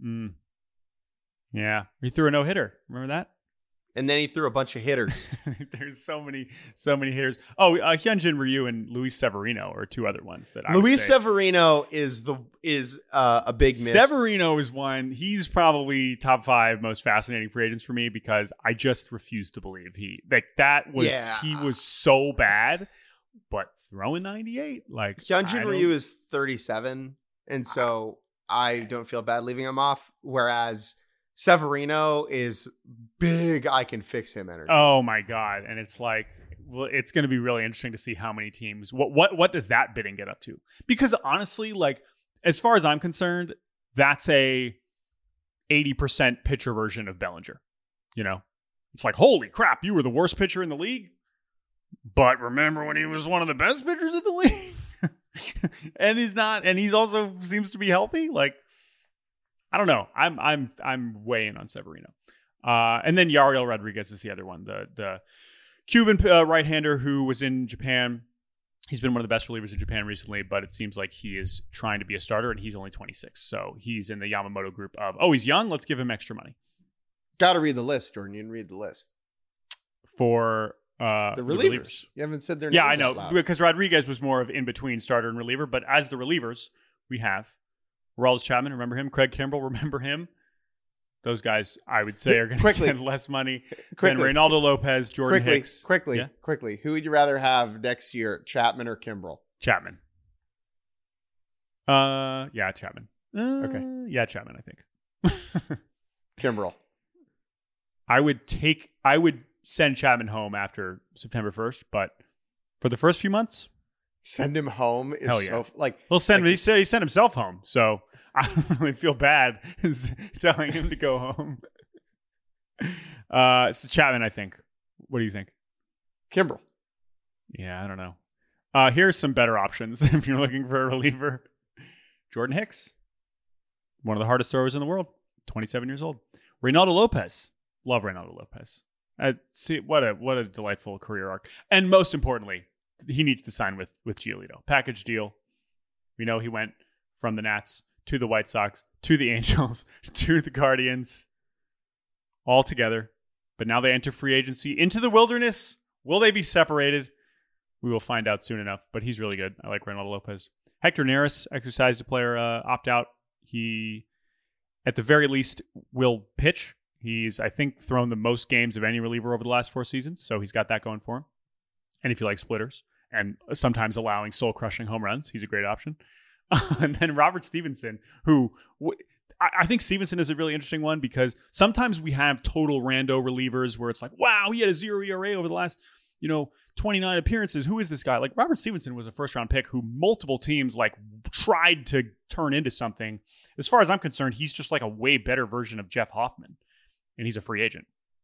Yeah, he threw a no-hitter. Remember that? And then he threw a bunch of hitters. There's so many hitters. Oh, Hyunjin Ryu and Luis Severino are two other ones that I would Luis say. Severino is a big miss. Severino is one. He's probably top 5 most fascinating free agents for me because I just refuse to believe he was so bad, but throwing 98 like Hyunjin Ryu is 37, and so I don't feel bad leaving him off. Whereas Severino is big. I can fix him energy. Oh my God. And it's like, well, it's going to be really interesting to see how many teams, what does that bidding get up to? Because honestly, like, as far as I'm concerned, that's a 80% pitcher version of Bellinger. It's like, holy crap, you were the worst pitcher in the league. But remember when he was one of the best pitchers in the league? And he's not, and he's also seems to be healthy. Like, I don't know. I'm way in on Severino. And then Yariel Rodriguez is the other one, the Cuban right-hander who was in Japan. He's been one of the best relievers in Japan recently, but it seems like he is trying to be a starter, and he's only 26. So he's in the Yamamoto group of, he's young, let's give him extra money. Got to read the list, Jordan. You didn't read the list. For the relievers. You haven't said their names. Yeah, I know, because Rodriguez was more of in-between starter and reliever, but as the relievers, we have Aroldis Chapman, remember him? Craig Kimbrell, remember him? Those guys, I would say, are going to get less money than Reynaldo Lopez, Jordan Hicks. Quickly. Who would you rather have next year, Chapman or Kimbrell? Chapman. Yeah, Chapman. Okay. Yeah, Chapman, I think. Kimbrell. I would send Chapman home after September 1st, but for the first few months, send him home is so like he'll send he sent himself home, so I don't really feel bad telling him to go home. So Chapman, I think. What do you think? Kimbrell. Yeah, I don't know. Here's some better options if you're looking for a reliever. Jordan Hicks, one of the hardest throwers in the world, 27 years old. Reynaldo Lopez. Love Reynaldo Lopez. See what a delightful career arc. And most importantly, he needs to sign with Giolito. Package deal. We know he went from the Nats to the White Sox, to the Angels, to the Guardians, all together. But now they enter free agency into the wilderness. Will they be separated? We will find out soon enough, but he's really good. I like Reynaldo Lopez. Hector Neris exercised a player opt-out. He, at the very least, will pitch. He's, I think, thrown the most games of any reliever over the last 4 seasons, so he's got that going for him. And if you like splitters and sometimes allowing soul-crushing home runs, he's a great option. And then Robert Stevenson, who I think Stevenson is a really interesting one because sometimes we have total rando relievers where it's like, wow, he had a 0 ERA over the last, 29 appearances. Who is this guy? Like Robert Stevenson was a first-round pick who multiple teams tried to turn into something. As far as I'm concerned, he's just like a way better version of Jeff Hoffman, and he's a free agent.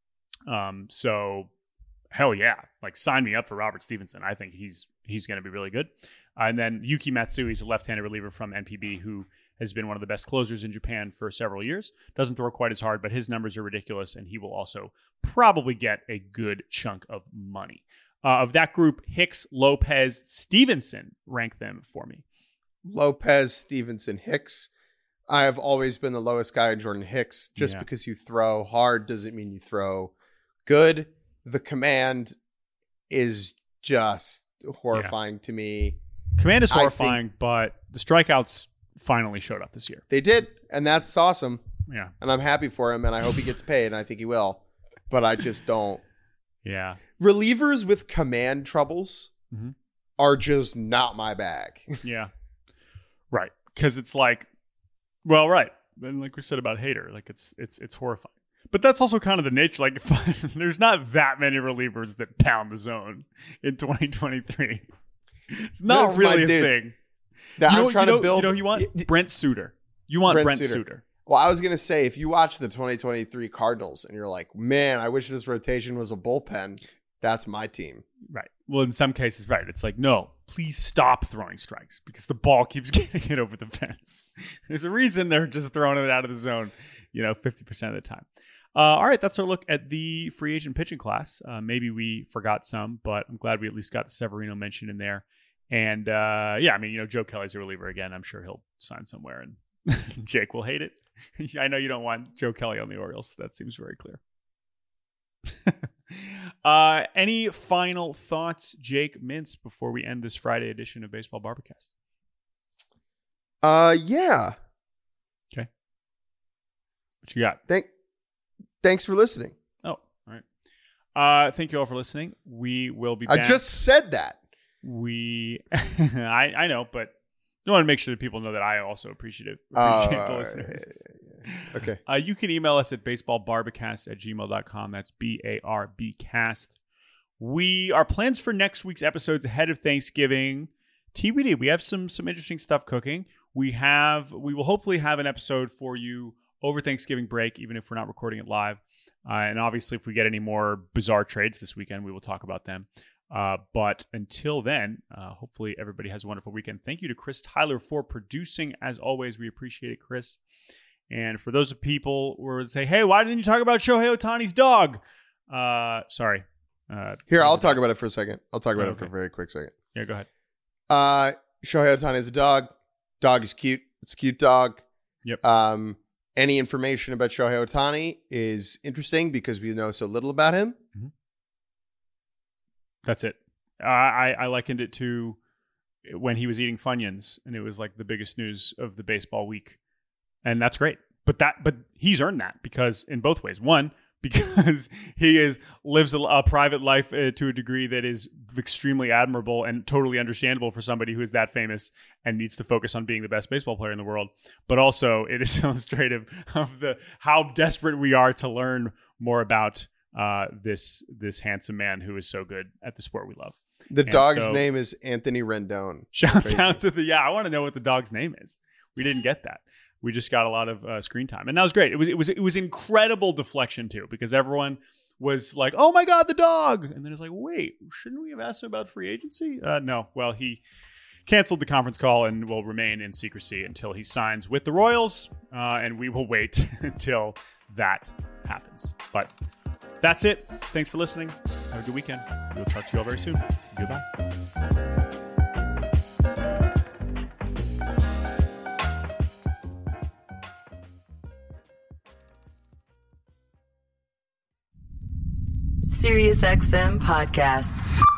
So hell yeah, sign me up for Robert Stevenson. I think he's going to be really good. And then Yuki Matsui is a left-handed reliever from NPB who has been one of the best closers in Japan for several years. Doesn't throw quite as hard, but his numbers are ridiculous, and he will also probably get a good chunk of money. Of that group, Hicks, Lopez, Stevenson, rank them for me. Lopez, Stevenson, Hicks. I have always been the lowest guy in Jordan Hicks. Just because you throw hard doesn't mean you throw good. The command is just horrifying to me. Command is horrifying, but the strikeouts finally showed up this year. They did, and that's awesome. Yeah. And I'm happy for him, and I hope he gets paid, and I think he will. But I just don't. Yeah. Relievers with command troubles are just not my bag. Yeah. Right. Because it's like, well, right. And like we said about Hader, it's horrifying. But that's also kind of the nature. There's not that many relievers that pound the zone in 2023. It's not that's really a thing. I'm trying to build. You want Brent Suter. You want Brent Suter. Well, I was going to say, if you watch the 2023 Cardinals and you're like, man, I wish this rotation was a bullpen, that's my team. Right. Well, in some cases, right. It's like, no, please stop throwing strikes because the ball keeps getting it over the fence. There's a reason they're just throwing it out of the zone, 50% of the time. All right, that's our look at the free agent pitching class. Maybe we forgot some, but I'm glad we at least got the Severino mention in there. And Joe Kelly's a reliever again. I'm sure he'll sign somewhere, and Jake will hate it. I know you don't want Joe Kelly on the Orioles. That seems very clear. Any final thoughts, Jake Mintz, before we end this Friday edition of Baseball Barbacast? Yeah. Okay. What you got? Thanks for listening. Oh, all right. Thank you all for listening. We will be back. I just said that. I know, but I want to make sure that people know that I also appreciate the listeners. Okay. You can email us at baseballbarbacast@gmail.com. That's BARBcast. Our plans for next week's episodes ahead of Thanksgiving. TBD. We have some interesting stuff cooking. We will hopefully have an episode for you over Thanksgiving break, even if we're not recording it live. And obviously, if we get any more bizarre trades this weekend, we will talk about them. But until then, hopefully everybody has a wonderful weekend. Thank you to Chris Tyler for producing. As always, we appreciate it, Chris. And for those people who would say, hey, why didn't you talk about Shohei Ohtani's dog? Sorry. Here, I'll talk about it for a second. I'll talk about it for a very quick second. Yeah, go ahead. Shohei Ohtani is a dog. Dog is cute. It's a cute dog. Yep. Any information about Shohei Ohtani is interesting because we know so little about him. Mm-hmm. That's it. I likened it to when he was eating Funyuns, and it was like the biggest news of the baseball week. And that's great. But he's earned that because in both ways. One, because he lives a private life to a degree that is extremely admirable and totally understandable for somebody who is that famous and needs to focus on being the best baseball player in the world. But also, it is illustrative of how desperate we are to learn more about this handsome man who is so good at the sport we love. The dog's name is Anthony Rendon. Shouts out to I want to know what the dog's name is. We didn't get that. We just got a lot of screen time, and that was great. It was incredible deflection too, because everyone was like, "Oh my God, the dog!" And then it's like, "Wait, shouldn't we have asked him about free agency?" No. Well, he canceled the conference call and will remain in secrecy until he signs with the Royals, and we will wait until that happens. But that's it. Thanks for listening. Have a good weekend. We'll talk to you all very soon. Goodbye. SiriusXM podcasts.